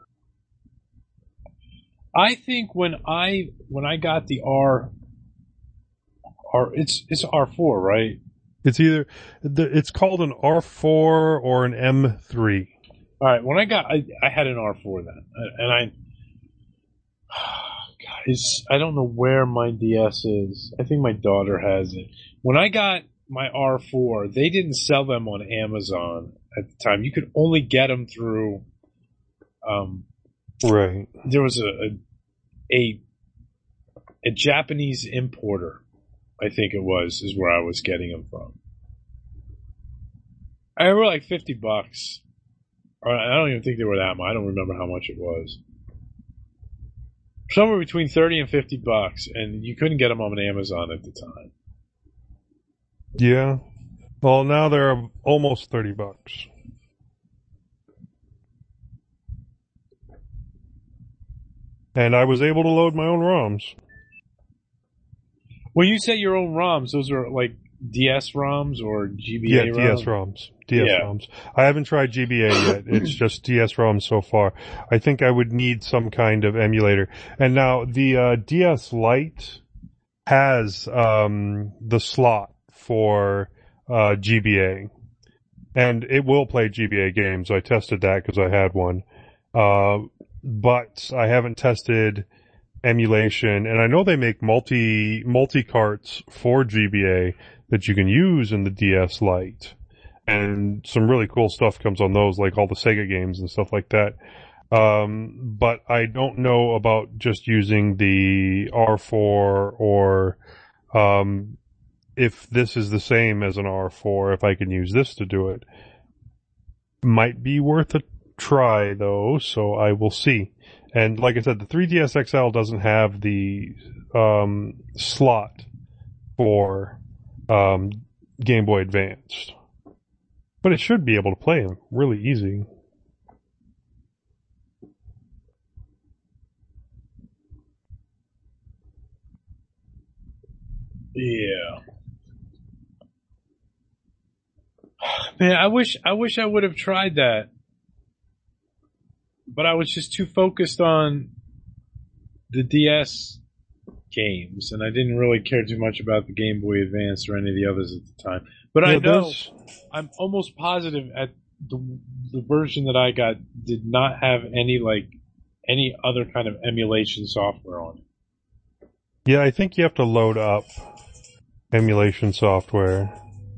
[SPEAKER 1] I think when I got the it's R4, right?
[SPEAKER 8] It's either it's called an R4 or an M3.
[SPEAKER 1] All right, when I had an R4 then, and I don't know where my DS is. I think my daughter has it. When I got my R4, they didn't sell them on Amazon at the time. You could only get them through.
[SPEAKER 8] Right.
[SPEAKER 1] There was a Japanese importer, I think it was, is where I was getting them from. I were like $50. I don't even think they were that much. I don't remember how much it was. somewhere between $30 and $50, and you couldn't get them on Amazon at the time.
[SPEAKER 8] Yeah. Well, now they're almost $30. And I was able to load my own ROMs.
[SPEAKER 1] When you say your own ROMs, those are like DS ROMs or GBA
[SPEAKER 8] Yeah,
[SPEAKER 1] ROMs?
[SPEAKER 8] DS ROMs. DS ROMs. I haven't tried GBA yet. It's just DS ROMs so far. I think I would need some kind of emulator. And now the DS Lite has the slot for GBA. And it will play GBA games. I tested that because I had one. But I haven't tested emulation, and I know they make multi-carts for GBA that you can use in the DS Lite. And some really cool stuff comes on those, like all the Sega games and stuff like that. But I don't know about just using the R4 or, if this is the same as an R4, if I can use this to do it. Might be worth a try though, so I will see. And like I said, the 3DS XL doesn't have the slot for Game Boy Advanced. But it should be able to play them really easy.
[SPEAKER 1] Yeah. Man, I wish I would have tried that. But I was just too focused on the DS games, and I didn't really care too much about the Game Boy Advance or any of the others at the time. But yeah, I know, I'm almost positive at the version that I got did not have any other kind of emulation software on it.
[SPEAKER 8] Yeah, I think you have to load up emulation software.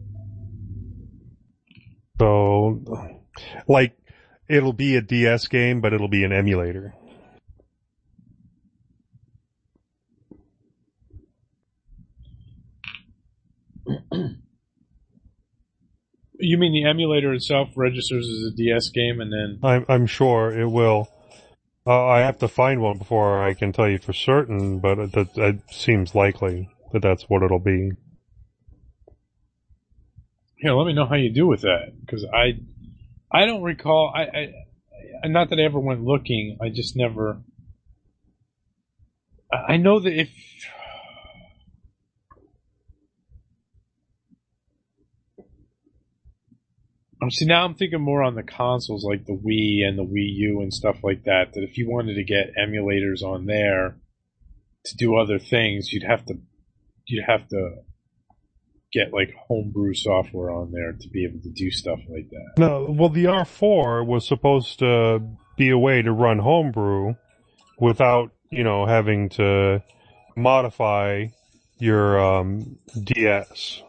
[SPEAKER 8] So, like, it'll be a DS game, but it'll be an emulator.
[SPEAKER 1] You mean the emulator itself registers as a DS game, and then...
[SPEAKER 8] I'm sure it will. I have to find one before I can tell you for certain, but it seems likely that that's what it'll be.
[SPEAKER 1] Yeah, let me know how you do with that, because I don't recall. I not that I ever went looking. I just never. I know that if. See, now I'm thinking more on the consoles like the Wii and the Wii U and stuff like that. That if you wanted to get emulators on there to do other things, you'd have to get like homebrew software on there to be able to do stuff like that.
[SPEAKER 8] No, well, the R4 was supposed to be a way to run homebrew without, having to modify your DS.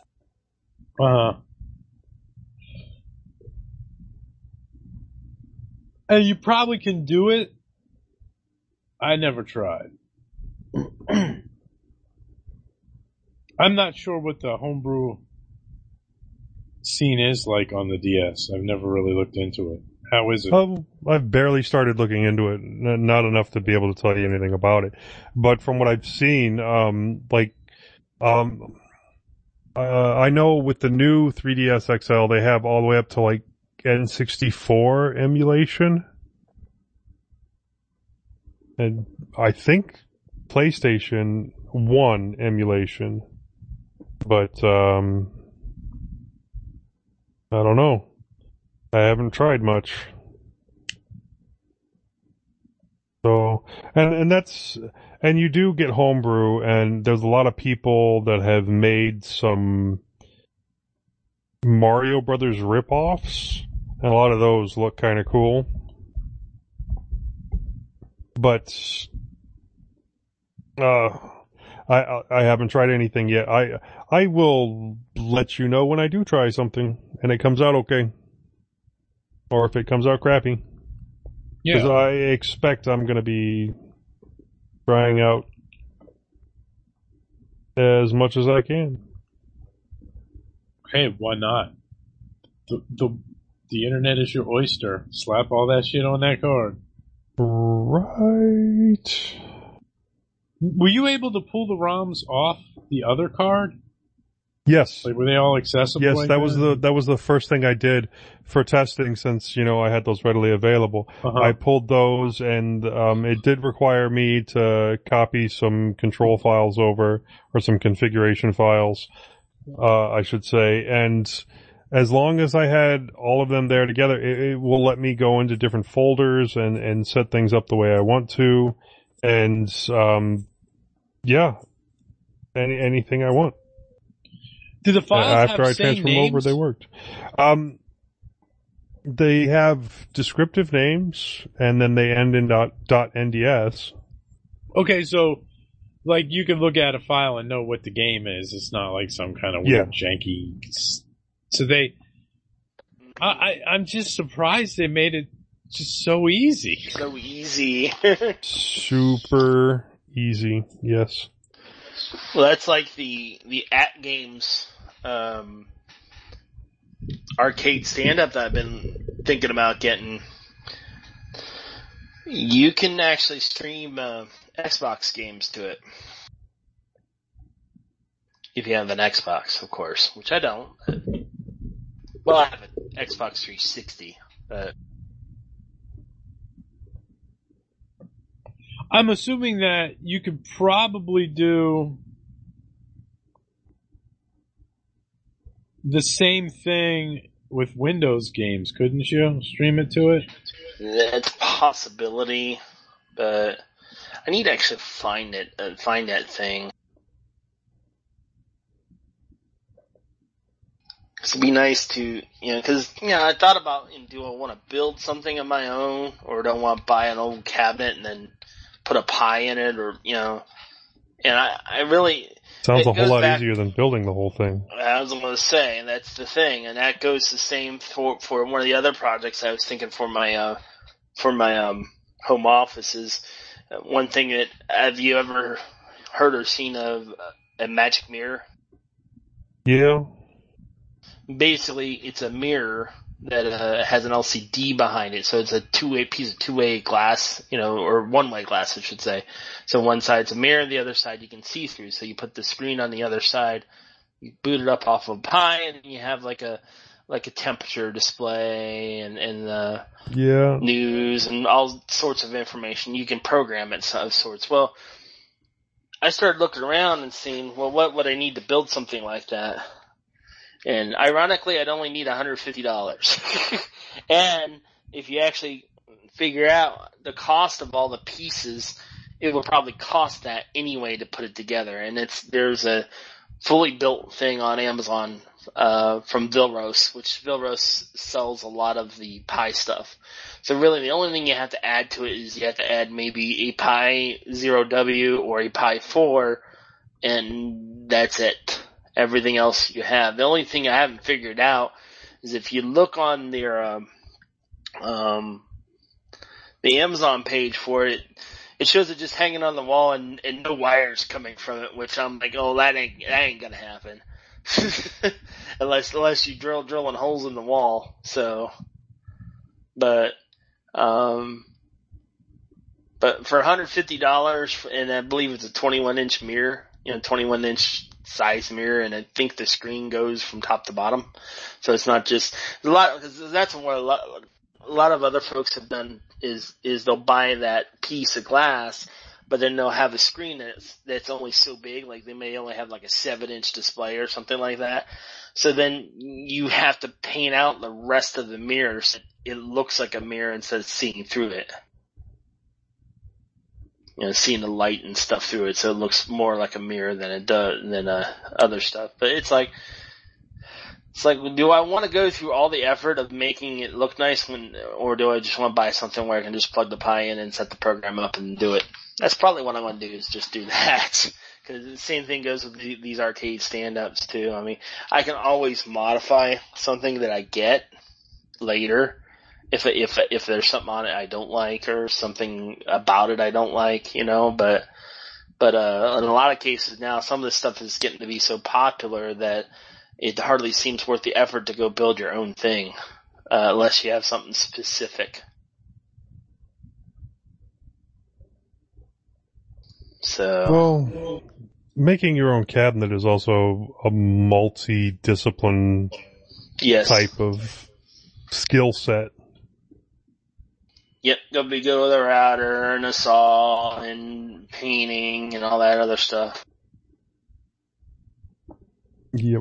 [SPEAKER 1] And you probably can do it. I never tried. I'm not sure what the homebrew scene is like on the DS. I've never really looked into it. How is it?
[SPEAKER 8] I've barely started looking into it. Not enough to be able to tell you anything about it. But from what I've seen, I know with the new 3DS XL, they have all the way up to like N64 emulation. And I think PlayStation 1 emulation. But, I don't know. I haven't tried much. So, and you do get homebrew, and there's a lot of people that have made some Mario Brothers ripoffs, and a lot of those look kind of cool. But, I haven't tried anything yet. I will let you know when I do try something and it comes out okay. Or if it comes out crappy.
[SPEAKER 1] Yeah.
[SPEAKER 8] Because I expect I'm going to be trying out as much as I can.
[SPEAKER 1] Hey, why not? The internet is your oyster. Slap all that shit on that card.
[SPEAKER 8] Right.
[SPEAKER 1] Were you able to pull the ROMs off the other card?
[SPEAKER 8] Yes.
[SPEAKER 1] Like, were they all accessible?
[SPEAKER 8] Yes,
[SPEAKER 1] like
[SPEAKER 8] that was the first thing I did for testing since, I had those readily available.
[SPEAKER 1] Uh-huh.
[SPEAKER 8] I pulled those and, it did require me to copy some control files over, or some configuration files, I should say. And as long as I had all of them there together, it will let me go into different folders and set things up the way I want to. And, anything I want.
[SPEAKER 1] Do the files
[SPEAKER 8] after
[SPEAKER 1] have
[SPEAKER 8] I
[SPEAKER 1] same
[SPEAKER 8] transferred them over,
[SPEAKER 1] names?
[SPEAKER 8] they worked. They have descriptive names, and then they end in .nds.
[SPEAKER 1] Okay, so like you can look at a file and know what the game is. It's not like some kind of weird janky. So I'm just surprised they made it just so easy.
[SPEAKER 4] So easy.
[SPEAKER 8] Super easy. Yes.
[SPEAKER 4] Well, that's like the At Games arcade stand-up that I've been thinking about getting. You can actually stream Xbox games to it. If you have an Xbox, of course, which I don't. Well, I have an Xbox 360, but...
[SPEAKER 1] I'm assuming that you could probably do the same thing with Windows games, couldn't you? Stream it to it?
[SPEAKER 4] That's a possibility, but I need to actually find that thing. It'd be nice to, because, I thought about, do I want to build something of my own, or do I want to buy an old cabinet and then put a Pi in it, or, and I really...
[SPEAKER 8] Sounds a whole lot easier than building the whole thing.
[SPEAKER 4] I was going to say, and that's the thing, and that goes the same for one of the other projects I was thinking for my home office is, one thing that, have you ever heard or seen of a magic mirror?
[SPEAKER 8] Yeah.
[SPEAKER 4] Basically, it's a mirror that has an LCD behind it, so it's a piece of two-way glass, or one-way glass, I should say. So one side's a mirror, the other side you can see through. So you put the screen on the other side, you boot it up off of Pi, and you have like a temperature display and news and all sorts of information. You can program it of sorts. Well, I started looking around and seeing, well, what would I need to build something like that? And ironically, I'd only need $150. And if you actually figure out the cost of all the pieces, it will probably cost that anyway to put it together. And there's a fully built thing on Amazon from Vilros, which Vilros sells a lot of the Pi stuff. So really the only thing you have to add to it is you have to add maybe a Pi 0W or a Pi 4, and that's it. Everything else you have. The only thing I haven't figured out is if you look on their the Amazon page for it, it shows it just hanging on the wall and no wires coming from it, which I'm like, oh, that ain't gonna happen. unless you drilling holes in the wall. So, but for $150, and I believe it's a 21-inch mirror, 21-inch size mirror, and I think the screen goes from top to bottom, so it's not just a lot. Because that's what a lot of other folks have done is they'll buy that piece of glass, but then they'll have a screen that's only so big, like they may only have like a 7-inch display or something like that. So then you have to paint out the rest of the mirror so it looks like a mirror instead of seeing through it. Seeing the light and stuff through it, so it looks more like a mirror than other stuff. But it's like, do I want to go through all the effort of making it look nice or do I just want to buy something where I can just plug the Pi in and set the program up and do it? That's probably what I want to do, is just do that. Because the same thing goes with these arcade stand-ups too. I mean, I can always modify something that I get later. If there's something on it I don't like or something about it I don't like, but in a lot of cases now, some of this stuff is getting to be so popular that it hardly seems worth the effort to go build your own thing, unless you have something specific. So,
[SPEAKER 8] Well, making your own cabinet is also a multi-discipline
[SPEAKER 4] yes.
[SPEAKER 8] type of skill set.
[SPEAKER 4] Yep, gotta be good with a router and a saw and painting and all that other stuff.
[SPEAKER 8] Yep.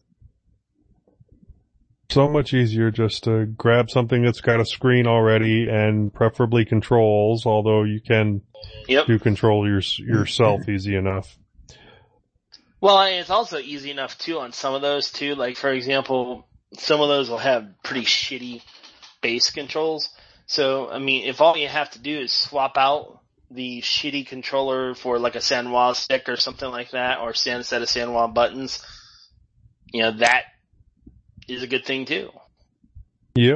[SPEAKER 8] So much easier just to grab something that's got a screen already and preferably controls, although you can do control yourself easy enough.
[SPEAKER 4] Well, it's also easy enough too on some of those too. Like, for example, some of those will have pretty shitty base controls. So, I mean, if all you have to do is swap out the shitty controller for like a Sanwa stick or something like that, or a set of Sanwa buttons, you know, that is a good thing too.
[SPEAKER 8] Yeah.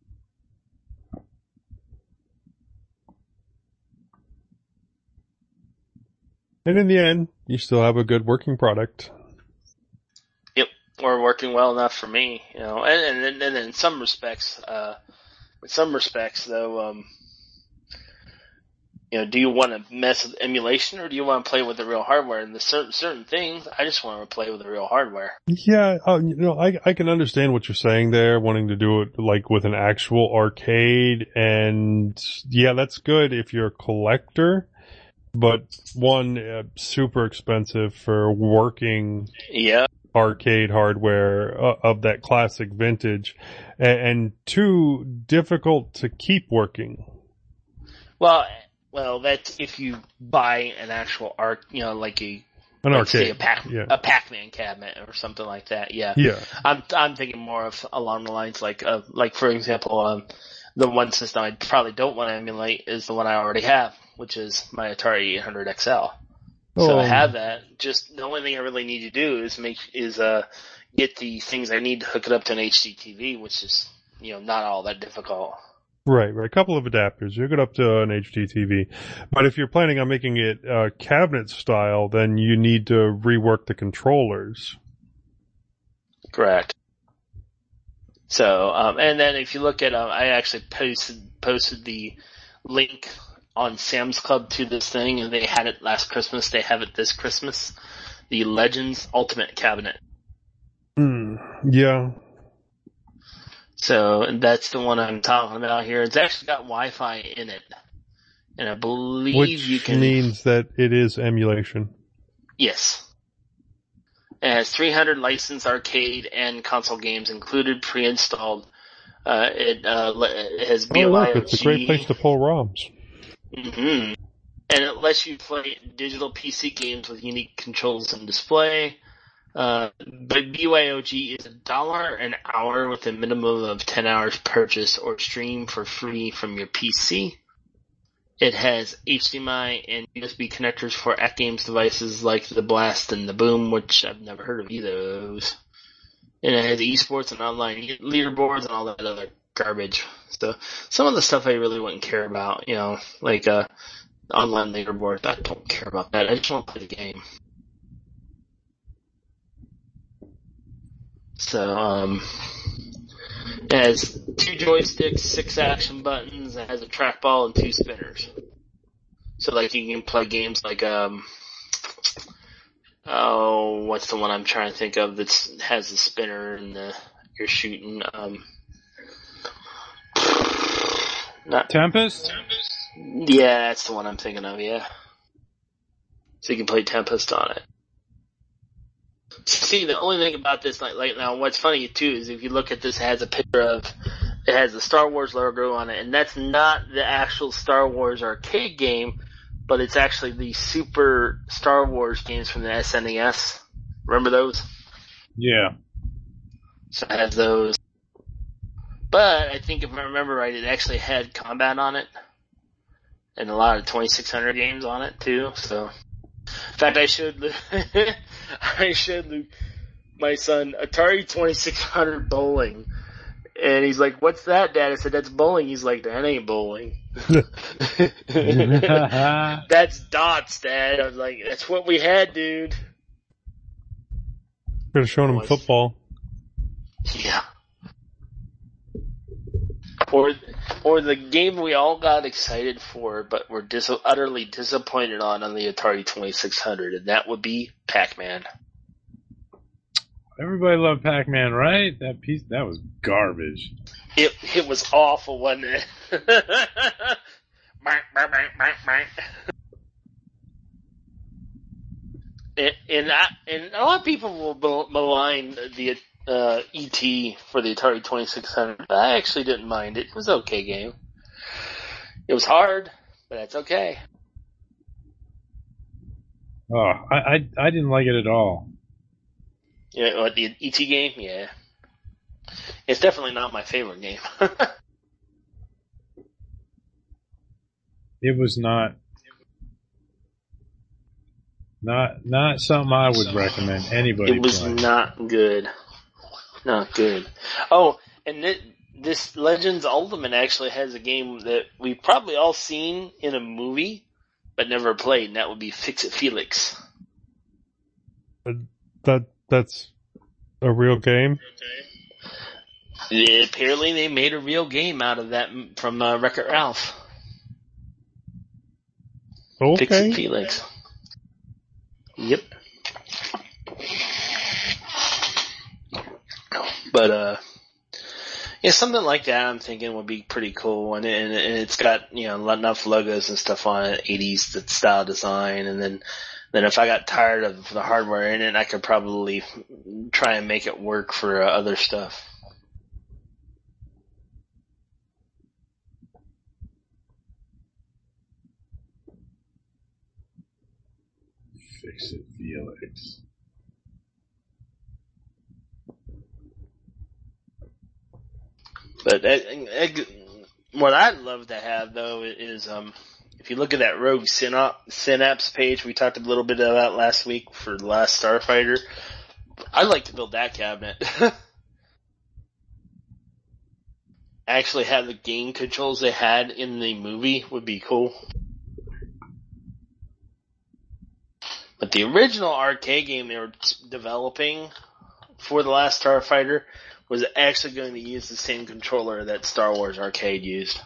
[SPEAKER 8] And in the end, you still have a good working product.
[SPEAKER 4] Yep, or working well enough for me, you know. And in some respects, though, you know, do you want to mess with emulation or do you want to play with the real hardware? And the certain things, I just want to play with the real hardware.
[SPEAKER 8] Yeah, you know, I can understand what you're saying there, wanting to do it like with an actual arcade, and yeah, that's good if you're a collector, but super expensive for working arcade hardware of that classic vintage, and two, difficult to keep working.
[SPEAKER 4] Well, that's if you buy an actual you know, like an
[SPEAKER 8] arcade,
[SPEAKER 4] say a Pac-Man cabinet or something like that. Yeah.
[SPEAKER 8] Yeah.
[SPEAKER 4] I'm thinking more of along the lines like for example, the one system I probably don't want to emulate is the one I already have, which is my Atari 800 XL. So I have that. Just the only thing I really need to do is get the things I need to hook it up to an HD TV, which is, you know, not all that difficult.
[SPEAKER 8] Right. A couple of adapters. You get up to an HD TV. But if you're planning on making it cabinet style, then you need to rework the controllers.
[SPEAKER 4] Correct. So, and then if you look at, I actually posted the link on Sam's Club to this thing, and they had it last Christmas. They have it this Christmas. The Legends Ultimate Cabinet.
[SPEAKER 8] Yeah.
[SPEAKER 4] So, and that's the one I'm talking about here. It's actually got Wi-Fi in it. And I believe you can...
[SPEAKER 8] Which means that it is emulation.
[SPEAKER 4] Yes. It has 300 licensed arcade and console games included, pre-installed. It has BYOG.
[SPEAKER 8] Oh, look, it's a great place to pull ROMs.
[SPEAKER 4] Mm-hmm. And it lets you play digital PC games with unique controls and display. But BYOG is $1 an hour with a minimum of 10 hours purchase or stream for free from your PC. It has HDMI and USB connectors for AtGames devices like the Blast and the Boom, which I've never heard of either of those. And it has esports and online leaderboards and all that other garbage. So some of the stuff I really wouldn't care about, you know, like online leaderboards. I don't care about that. I just want to play the game. So, it has 2 joysticks, 6 action buttons, it has a trackball and 2 spinners. So like you can play games like, what's the one I'm trying to think of that has the spinner and you're shooting, not
[SPEAKER 1] Tempest?
[SPEAKER 4] Yeah, that's the one I'm thinking of, yeah. So you can play Tempest on it. See, the only thing about this, like now, what's funny too is if you look at this, it has a picture of, it has the Star Wars logo on it, and that's not the actual Star Wars arcade game, but it's actually the Super Star Wars games from the SNES. Remember those?
[SPEAKER 1] Yeah.
[SPEAKER 4] So it has those. But I think if I remember right, it actually had combat on it, and a lot of 2600 games on it too, so. In fact, I showed my son Atari 2600 bowling, and he's like, "What's that, Dad?" I said, "That's bowling." He's like, "That ain't bowling." That's dots, Dad. I was like, "That's what we had, dude."
[SPEAKER 8] Could have shown him football.
[SPEAKER 4] Yeah. Or Or the game we all got excited for, but were utterly disappointed on the Atari 2600, and that would be Pac-Man.
[SPEAKER 1] Everybody loved Pac-Man, right? That was garbage.
[SPEAKER 4] It was awful, wasn't it? And a lot of people will malign the E.T. for the Atari 2600, but I actually didn't mind it. It was an okay game. It was hard, but that's okay.
[SPEAKER 1] Oh, I didn't like it at all.
[SPEAKER 4] Yeah, what, the E.T. game? Yeah. It's definitely not my favorite game.
[SPEAKER 1] It was not something I would recommend anybody.
[SPEAKER 4] It was not good. Not good. Oh, and this Legends Ultimate actually has a game that we've probably all seen in a movie, but never played, and that would be Fix-It Felix.
[SPEAKER 8] That's a real game?
[SPEAKER 4] Yeah, apparently they made a real game out of that from Wreck-It Ralph.
[SPEAKER 8] Okay.
[SPEAKER 4] Fix-It Felix. Yep. But yeah, something like that I'm thinking would be pretty cool, and it's got enough logos and stuff on it, 80s style design, and then if I got tired of the hardware in it, I could probably try and make it work for other stuff.
[SPEAKER 1] Fix-It Felix.
[SPEAKER 4] But what I'd love to have, though, is if you look at that Rogue Synapse page we talked a little bit about last week for The Last Starfighter, I'd like to build that cabinet. Actually have the game controls they had in the movie would be cool. But the original arcade game they were developing for The Last Starfighter was actually going to use the same controller that Star Wars Arcade used.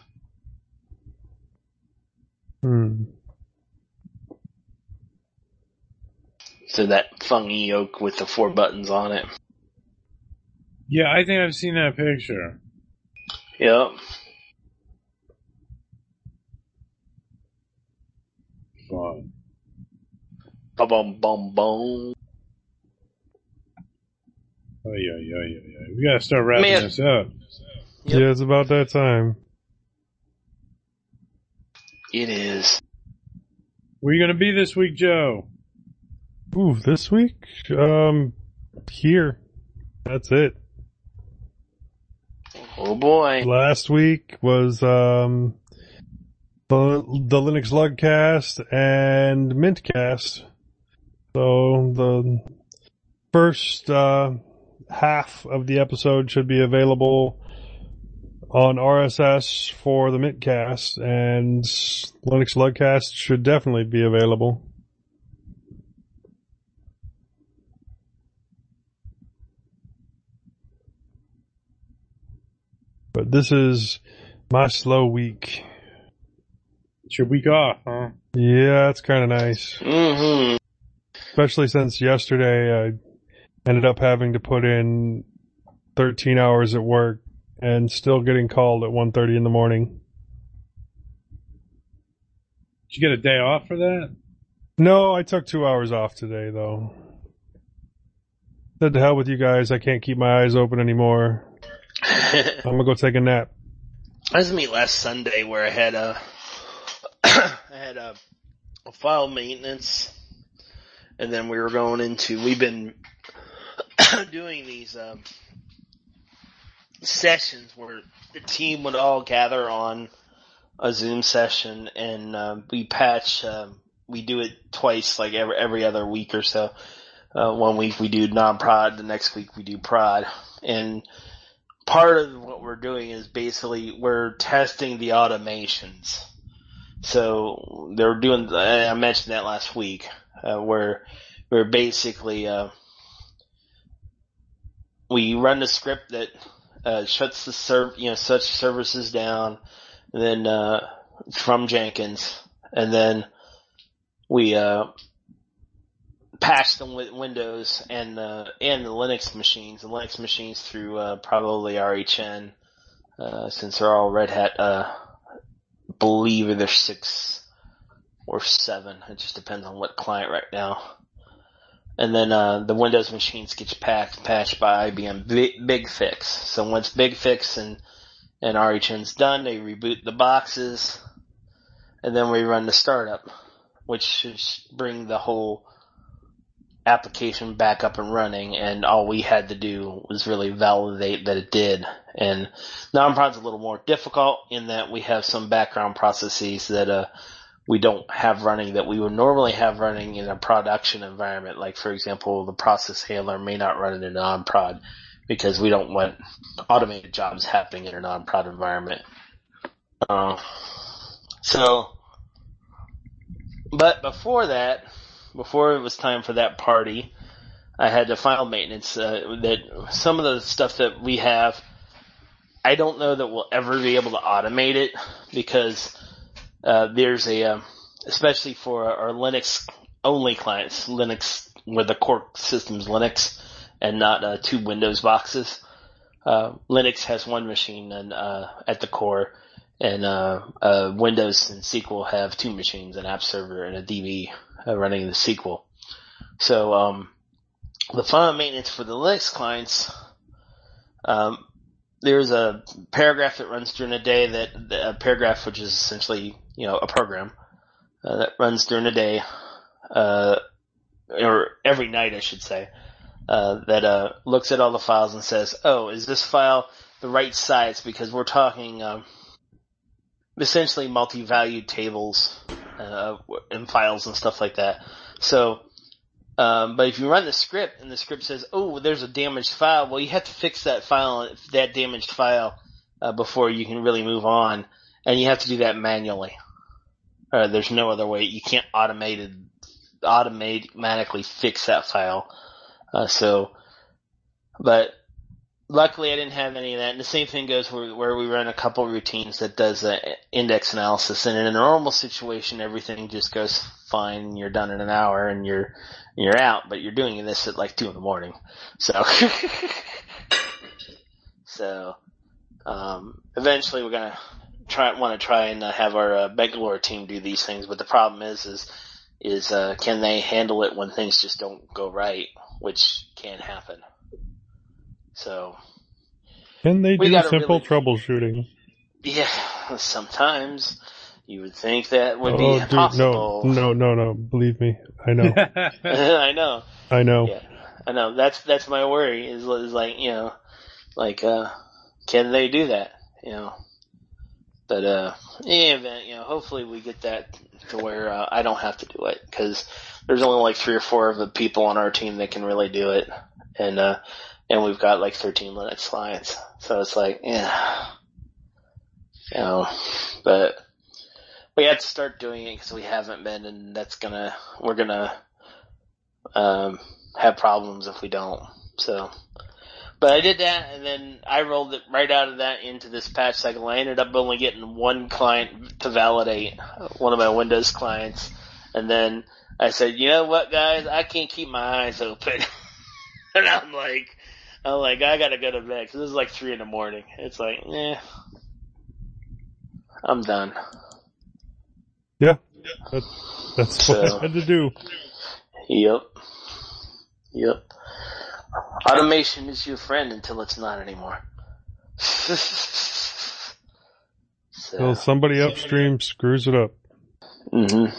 [SPEAKER 4] So that funny yoke with the 4 buttons on it.
[SPEAKER 1] Yeah, I think I've seen that picture.
[SPEAKER 4] Yep.
[SPEAKER 1] Fun.
[SPEAKER 4] Bum bum bum.
[SPEAKER 1] Oh yeah. We gotta start wrapping this up.
[SPEAKER 4] Yep.
[SPEAKER 8] Yeah, it's about that time.
[SPEAKER 4] It is.
[SPEAKER 1] Where you gonna be this week, Joe?
[SPEAKER 8] Ooh, this week? Here. That's it.
[SPEAKER 4] Oh boy.
[SPEAKER 8] Last week was, the Linux Lugcast and Mintcast. So the first, half of the episode should be available on RSS for the Mintcast, and Linux Lugcast should definitely be available. But this is my slow week.
[SPEAKER 1] It's your week off, huh?
[SPEAKER 8] Yeah, it's kind of nice.
[SPEAKER 4] Mm-hmm.
[SPEAKER 8] Especially since yesterday I ended up having to put in 13 hours at work and still getting called at 1:30 in the morning.
[SPEAKER 1] Did you get a day off for that?
[SPEAKER 8] No, I took 2 hours off today, though. Said to hell with you guys, I can't keep my eyes open anymore. I'm gonna go take a nap.
[SPEAKER 4] I was me last Sunday where I had a file maintenance, and then we were going into, we've been doing these sessions where the team would all gather on a Zoom session, and we patch, we do it twice, like every other week or so. 1 week we do non-prod, the next week we do prod, and part of what we're doing is basically we're testing the automations. So they're doing, I mentioned that last week, where we're basically, we run the script that shuts such services down, and then from Jenkins, and then we patch the Windows and the Linux machines through probably RHN, since they're all Red Hat. Believe either 6 or 7. It just depends on what client right now. And then the Windows machines get patched by IBM Big Fix. So once Big Fix and RHN's done, they reboot the boxes, and then we run the startup, which should bring the whole application back up and running, and all we had to do was really validate that it did. And non-prod's a little more difficult in that we have some background processes that we don't have running that we would normally have running in a production environment. Like, for example, the process handler may not run in a non-prod because we don't want automated jobs happening in a non-prod environment. But before it was time for that party, I had the file maintenance, that some of the stuff that we have, I don't know that we'll ever be able to automate it because, there's especially for our Linux only clients, Linux, where the core system's Linux and not, 2 Windows boxes. Linux has 1 machine at the core, and, Windows and SQL have 2 machines, an app server and a DB. Running the SQL. So, the file maintenance for the Linux clients, there's a paragraph that runs during the day a paragraph which is essentially, a program, that runs during the day, or every night I should say, that, looks at all the files and says, oh, is this file the right size? Because we're talking, essentially multi-valued tables, and files and stuff like that. So, but if you run the script and the script says, oh, there's a damaged file, well, you have to fix that damaged file, before you can really move on. And you have to do that manually. There's no other way. You can't automatically fix that file. But luckily I didn't have any of that. And the same thing goes where we run a couple routines that does index analysis. And in a normal situation, everything just goes fine. You're done in an hour and you're out, but you're doing this at like 2 a.m. So, eventually we're going to want to try and have our Bangalore team do these things. But the problem is can they handle it when things just don't go right, which can happen. So,
[SPEAKER 8] can they do simple troubleshooting?
[SPEAKER 4] Yeah, sometimes you would think that would be possible.
[SPEAKER 8] No, believe me, I know.
[SPEAKER 4] I know.
[SPEAKER 8] Yeah,
[SPEAKER 4] I know. That's my worry. Is like can they do that? But in any event, hopefully we get that to where I don't have to do it, because there's only like 3 or 4 of the people on our team that can really do it, and we've got like 13 Linux clients, so it's like, but we have to start doing it because we haven't been, and we're gonna have problems if we don't. So, but I did that, and then I rolled it right out of that into this patch cycle. I ended up only getting 1 client to validate, one of my Windows clients, and then I said, you know what, guys, I can't keep my eyes open. And I'm like, I gotta go to bed, because this is like 3 a.m. It's like, I'm done.
[SPEAKER 8] Yeah, that's what I had to do.
[SPEAKER 4] Yep. Automation is your friend until it's not anymore.
[SPEAKER 8] So somebody upstream screws it up.
[SPEAKER 4] Mm-hmm.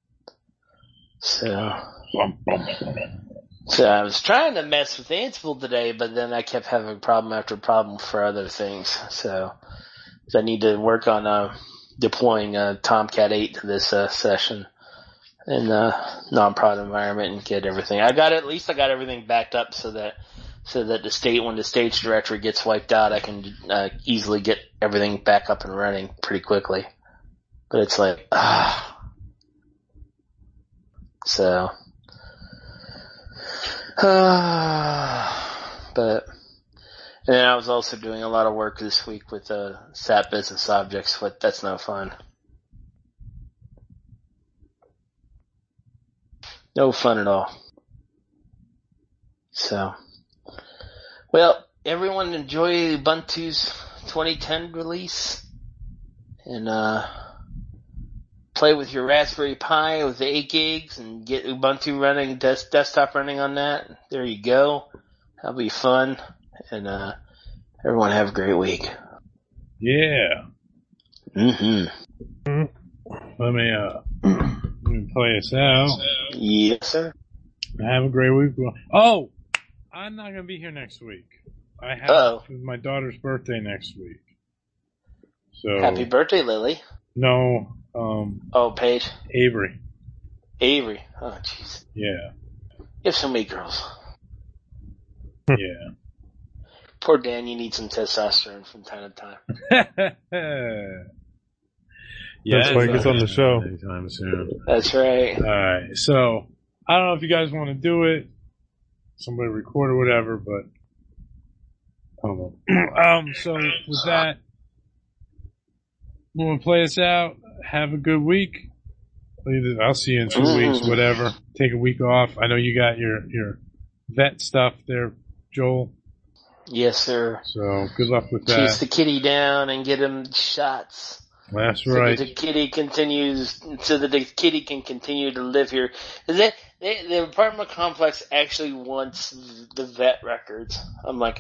[SPEAKER 4] So I was trying to mess with Ansible today, but then I kept having problem after problem for other things. So I need to work on deploying Tomcat 8 to this session in non-prod environment and get everything. At least I got everything backed up so that when the stage directory gets wiped out, I can easily get everything back up and running pretty quickly. But it's like, so. But And I was also doing a lot of work this week with SAP Business Objects, but that's no fun. No fun at all. So, well, everyone enjoy Ubuntu's 2010 release, and play with your Raspberry Pi with the 8 gigs and get Ubuntu running, desktop running on that. There you go. That'll be fun. And everyone have a great week.
[SPEAKER 1] Yeah.
[SPEAKER 4] Mm-hmm.
[SPEAKER 1] Let me play us out.
[SPEAKER 4] Yes, sir.
[SPEAKER 1] Have a great week. Oh, I'm not gonna be here next week. I have my daughter's birthday next week. So
[SPEAKER 4] happy birthday, Lily.
[SPEAKER 1] No.
[SPEAKER 4] Paige.
[SPEAKER 1] Avery.
[SPEAKER 4] Oh, jeez.
[SPEAKER 1] Yeah.
[SPEAKER 4] You have so many girls.
[SPEAKER 1] Yeah.
[SPEAKER 4] Poor Dan, you need some testosterone from time to time.
[SPEAKER 1] Yeah,
[SPEAKER 8] that's why he gets on the show.
[SPEAKER 1] Anytime soon.
[SPEAKER 4] That's right.
[SPEAKER 1] Alright, so, I don't know if you guys want to do it, somebody record or whatever, but, I don't know. So, with that, we'll play us out. Have a good week. I'll see you in 2 weeks, whatever. Take a week off. I know you got your vet stuff there, Joel.
[SPEAKER 4] Yes, sir.
[SPEAKER 1] So, good luck with that.
[SPEAKER 4] Chase the kitty down and get him shots.
[SPEAKER 1] That's right.
[SPEAKER 4] So that the kitty can continue to live here. The apartment complex actually wants the vet records. I'm like,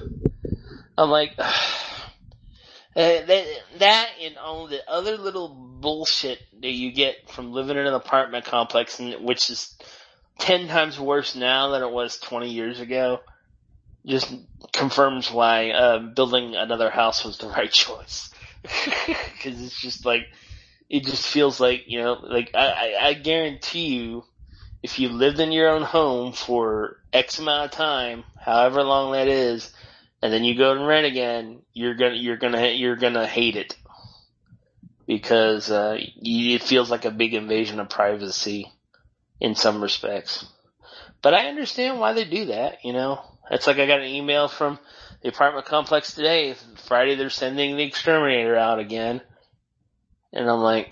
[SPEAKER 4] that and all the other little bullshit that you get from living in an apartment complex, which is 10 times worse now than it was 20 years ago, just confirms why building another house was the right choice. Because it's just like, it just feels like, I guarantee you, if you lived in your own home for X amount of time, however long that is, and then you go and rent again, you're gonna hate it, because it feels like a big invasion of privacy in some respects. But I understand why they do that. It's like I got an email from the apartment complex today. Friday they're sending the exterminator out again, and I'm like,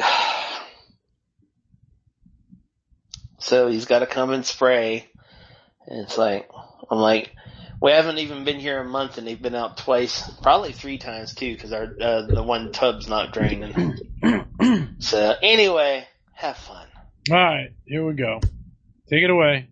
[SPEAKER 4] so he's got to come and spray. And it's like, I'm like, we haven't even been here a month, and they've been out twice, probably 3 times too, because our the one tub's not draining. So anyway, have fun.
[SPEAKER 1] All right, here we go. Take it away.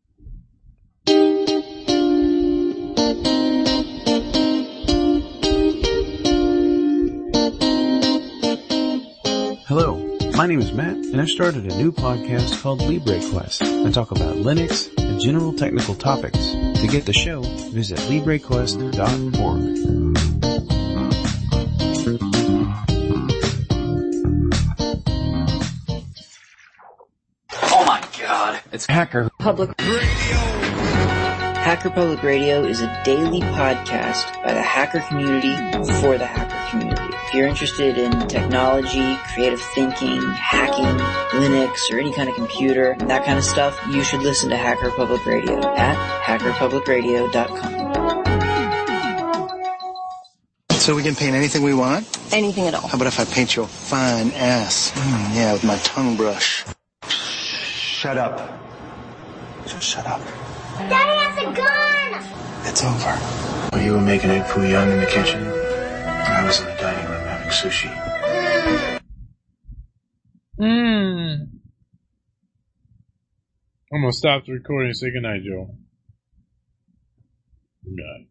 [SPEAKER 9] Hello, my name is Matt, and I've started a new podcast called LibreQuest. I talk about Linux and general technical topics. To get the show, visit LibreQuest.org.
[SPEAKER 10] Oh my god, it's Hacker
[SPEAKER 11] Public Radio. Hacker Public Radio is a daily podcast by the hacker community for the hacker community. If you're interested in technology, creative thinking, hacking, Linux, or any kind of computer, that kind of stuff, you should listen to Hacker Public Radio at hackerpublicradio.com.
[SPEAKER 12] So we can paint anything we want?
[SPEAKER 13] Anything at all.
[SPEAKER 12] How about if I paint you a fine ass? Yeah, with my tongue brush. Shut up. Just shut up.
[SPEAKER 14] Daddy has a gun!
[SPEAKER 12] It's over.
[SPEAKER 5] Well, you were making egg foo young in the kitchen. I was in the dining room having sushi.
[SPEAKER 1] I'm gonna stop the recording and say goodnight, Joel. Good night.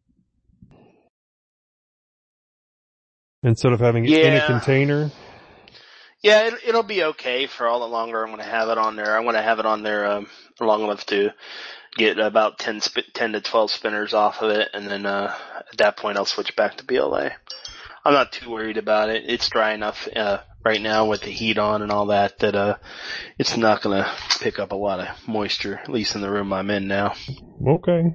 [SPEAKER 8] Instead of having it in a container?
[SPEAKER 4] Yeah, it'll be okay for all the longer I'm going to have it on there. I'm going to have it on there long enough to get about 10 to 12 spinners off of it, and then at that point I'll switch back to BLA. I'm not too worried about it. It's dry enough right now with the heat on and all that it's not going to pick up a lot of moisture, at least in the room I'm in now.
[SPEAKER 8] Okay.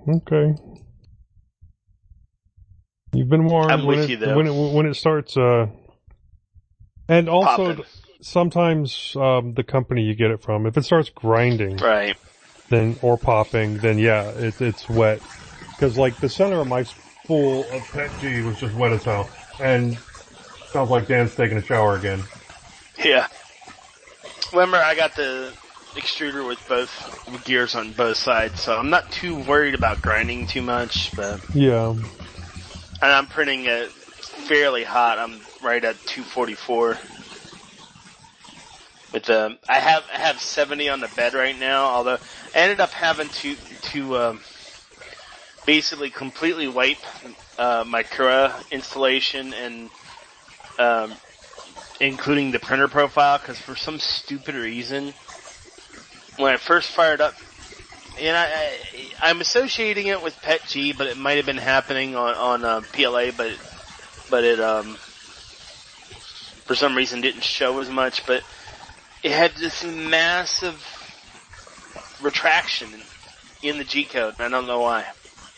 [SPEAKER 8] You've been warned.
[SPEAKER 4] I'm with you, though.
[SPEAKER 8] When it starts, and also
[SPEAKER 4] popping.
[SPEAKER 8] Sometimes the company you get it from, if it starts grinding,
[SPEAKER 4] right,
[SPEAKER 8] or popping, then yeah, it's wet. Because like the center of my full of Pet G was just wet as hell. And sounds like Dan's taking a shower again.
[SPEAKER 4] Yeah. Remember, I got the extruder with both gears on both sides, so I'm not too worried about grinding too much, but...
[SPEAKER 8] Yeah.
[SPEAKER 4] And I'm printing it fairly hot. I'm right at 244. With I have 70 on the bed right now, although I ended up having to basically completely wipe my Cura installation and including the printer profile, because for some stupid reason, when I first fired up, and I'm associating it with Pet G, but it might have been happening on PLA, but it for some reason didn't show as much, but it had this massive retraction in the G-code, and I don't know why.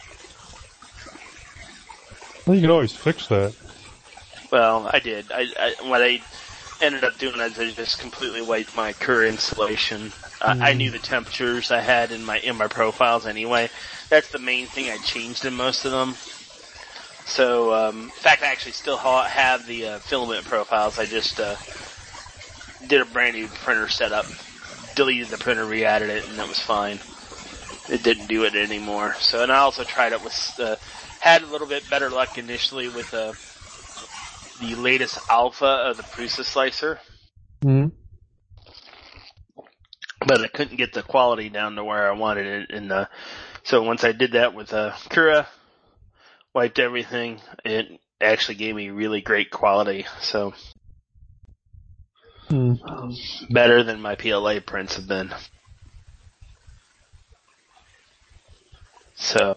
[SPEAKER 8] Well, you can always fix that.
[SPEAKER 4] Well, I did. What I ended up doing is I just completely wiped my Cura installation. I knew the temperatures I had in my profiles anyway. That's the main thing I changed in most of them. So, in fact, I actually still have the filament profiles. I just did a brand new printer setup, deleted the printer, re-added it, and that was fine. It didn't do it anymore. So, and I also tried it with, had a little bit better luck initially with the latest alpha of the Prusa slicer.
[SPEAKER 8] Mm-hmm.
[SPEAKER 4] But I couldn't get the quality down to where I wanted it. And so once I did that with Cura, wiped everything, it actually gave me really great quality. So better than my PLA prints have been. So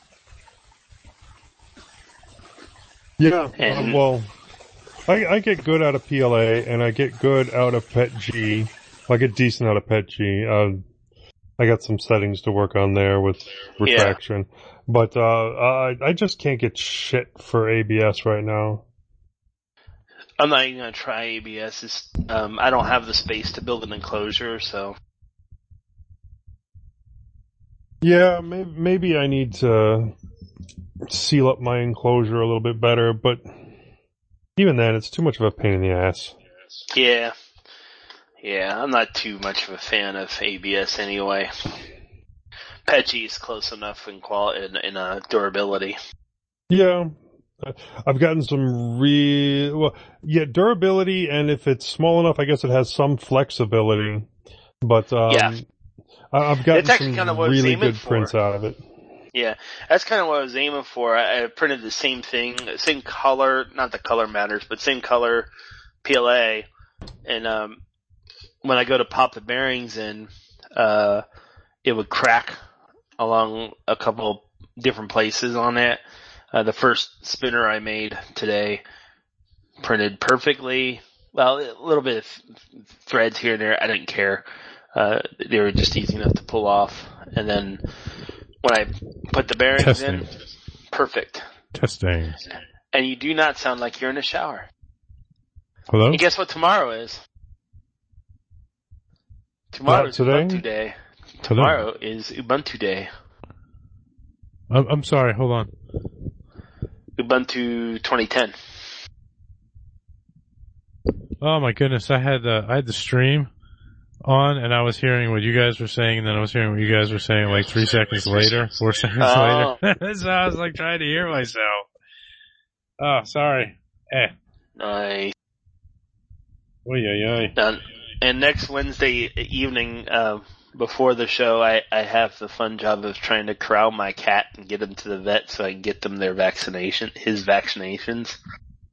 [SPEAKER 8] yeah, well, I get good out of PLA, and I get good out of Pet G. I get decent out of Pet G. I got some settings to work on there with retraction. Yeah. But I just can't get shit for ABS right now.
[SPEAKER 4] I'm not even going to try ABS. I don't have the space to build an enclosure, so...
[SPEAKER 8] Yeah, maybe I need to seal up my enclosure a little bit better, but even then, it's too much of a pain in the ass.
[SPEAKER 4] Yeah. Yeah, I'm not too much of a fan of ABS anyway. Pet G is close enough in quality in durability.
[SPEAKER 8] Yeah, I've gotten some durability, and if it's small enough, I guess it has some flexibility. But I've gotten some kind of really good prints out of it.
[SPEAKER 4] Yeah, that's kind of what I was aiming for. I printed the same thing, same color, not the color matters, but same color PLA, and when I go to pop the bearings in, it would crack along a couple different places on it. The first spinner I made today printed perfectly. Well, a little bit of threads here and there. I didn't care. They were just easy enough to pull off. And then when I put the bearings in, perfect.
[SPEAKER 1] Testing.
[SPEAKER 4] And you do not sound like you're in a shower.
[SPEAKER 1] Hello?
[SPEAKER 4] And guess what tomorrow is? Tomorrow is Ubuntu Day. Tomorrow is Ubuntu Day.
[SPEAKER 1] I'm sorry, hold on.
[SPEAKER 4] Ubuntu 2010.
[SPEAKER 1] Oh my goodness, I had the stream on, and I was hearing what you guys were saying, and then I was hearing what you guys were saying like 3 seconds later, 4 seconds later. So I was like trying to hear myself. Oh, sorry.
[SPEAKER 4] Nice.
[SPEAKER 1] Oy.
[SPEAKER 4] And next Wednesday evening, before the show, I have the fun job of trying to corral my cat and get him to the vet so I can get them his vaccinations.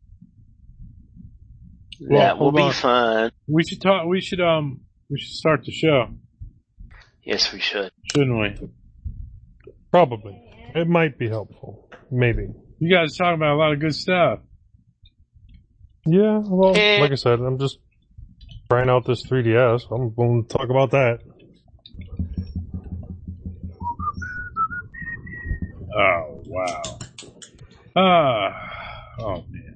[SPEAKER 1] Well,
[SPEAKER 4] that will be fun.
[SPEAKER 1] We should start the show.
[SPEAKER 4] Yes, we should.
[SPEAKER 1] Shouldn't we?
[SPEAKER 8] Probably. It might be helpful. Maybe.
[SPEAKER 1] You guys are talking about a lot of good stuff.
[SPEAKER 8] Yeah, well, like I said, I'm just trying out this 3DS. I'm going to talk about that.
[SPEAKER 1] Oh, wow. Oh, man.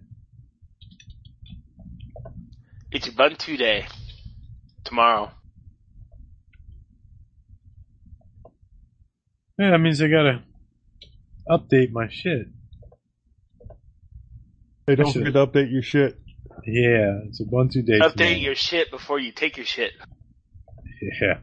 [SPEAKER 4] It's Ubuntu Day. Tomorrow.
[SPEAKER 1] Yeah, that means I gotta update my shit.
[SPEAKER 8] Hey, don't forget to update your shit.
[SPEAKER 1] Yeah, it's a Ubuntu day.
[SPEAKER 4] Update your shit before you take your shit.
[SPEAKER 1] Yeah.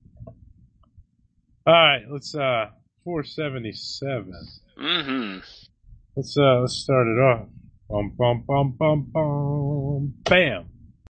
[SPEAKER 1] All right, let's 477.
[SPEAKER 4] Mm-hmm.
[SPEAKER 1] Let's start it off. Bum bum bum bum bum. Bam.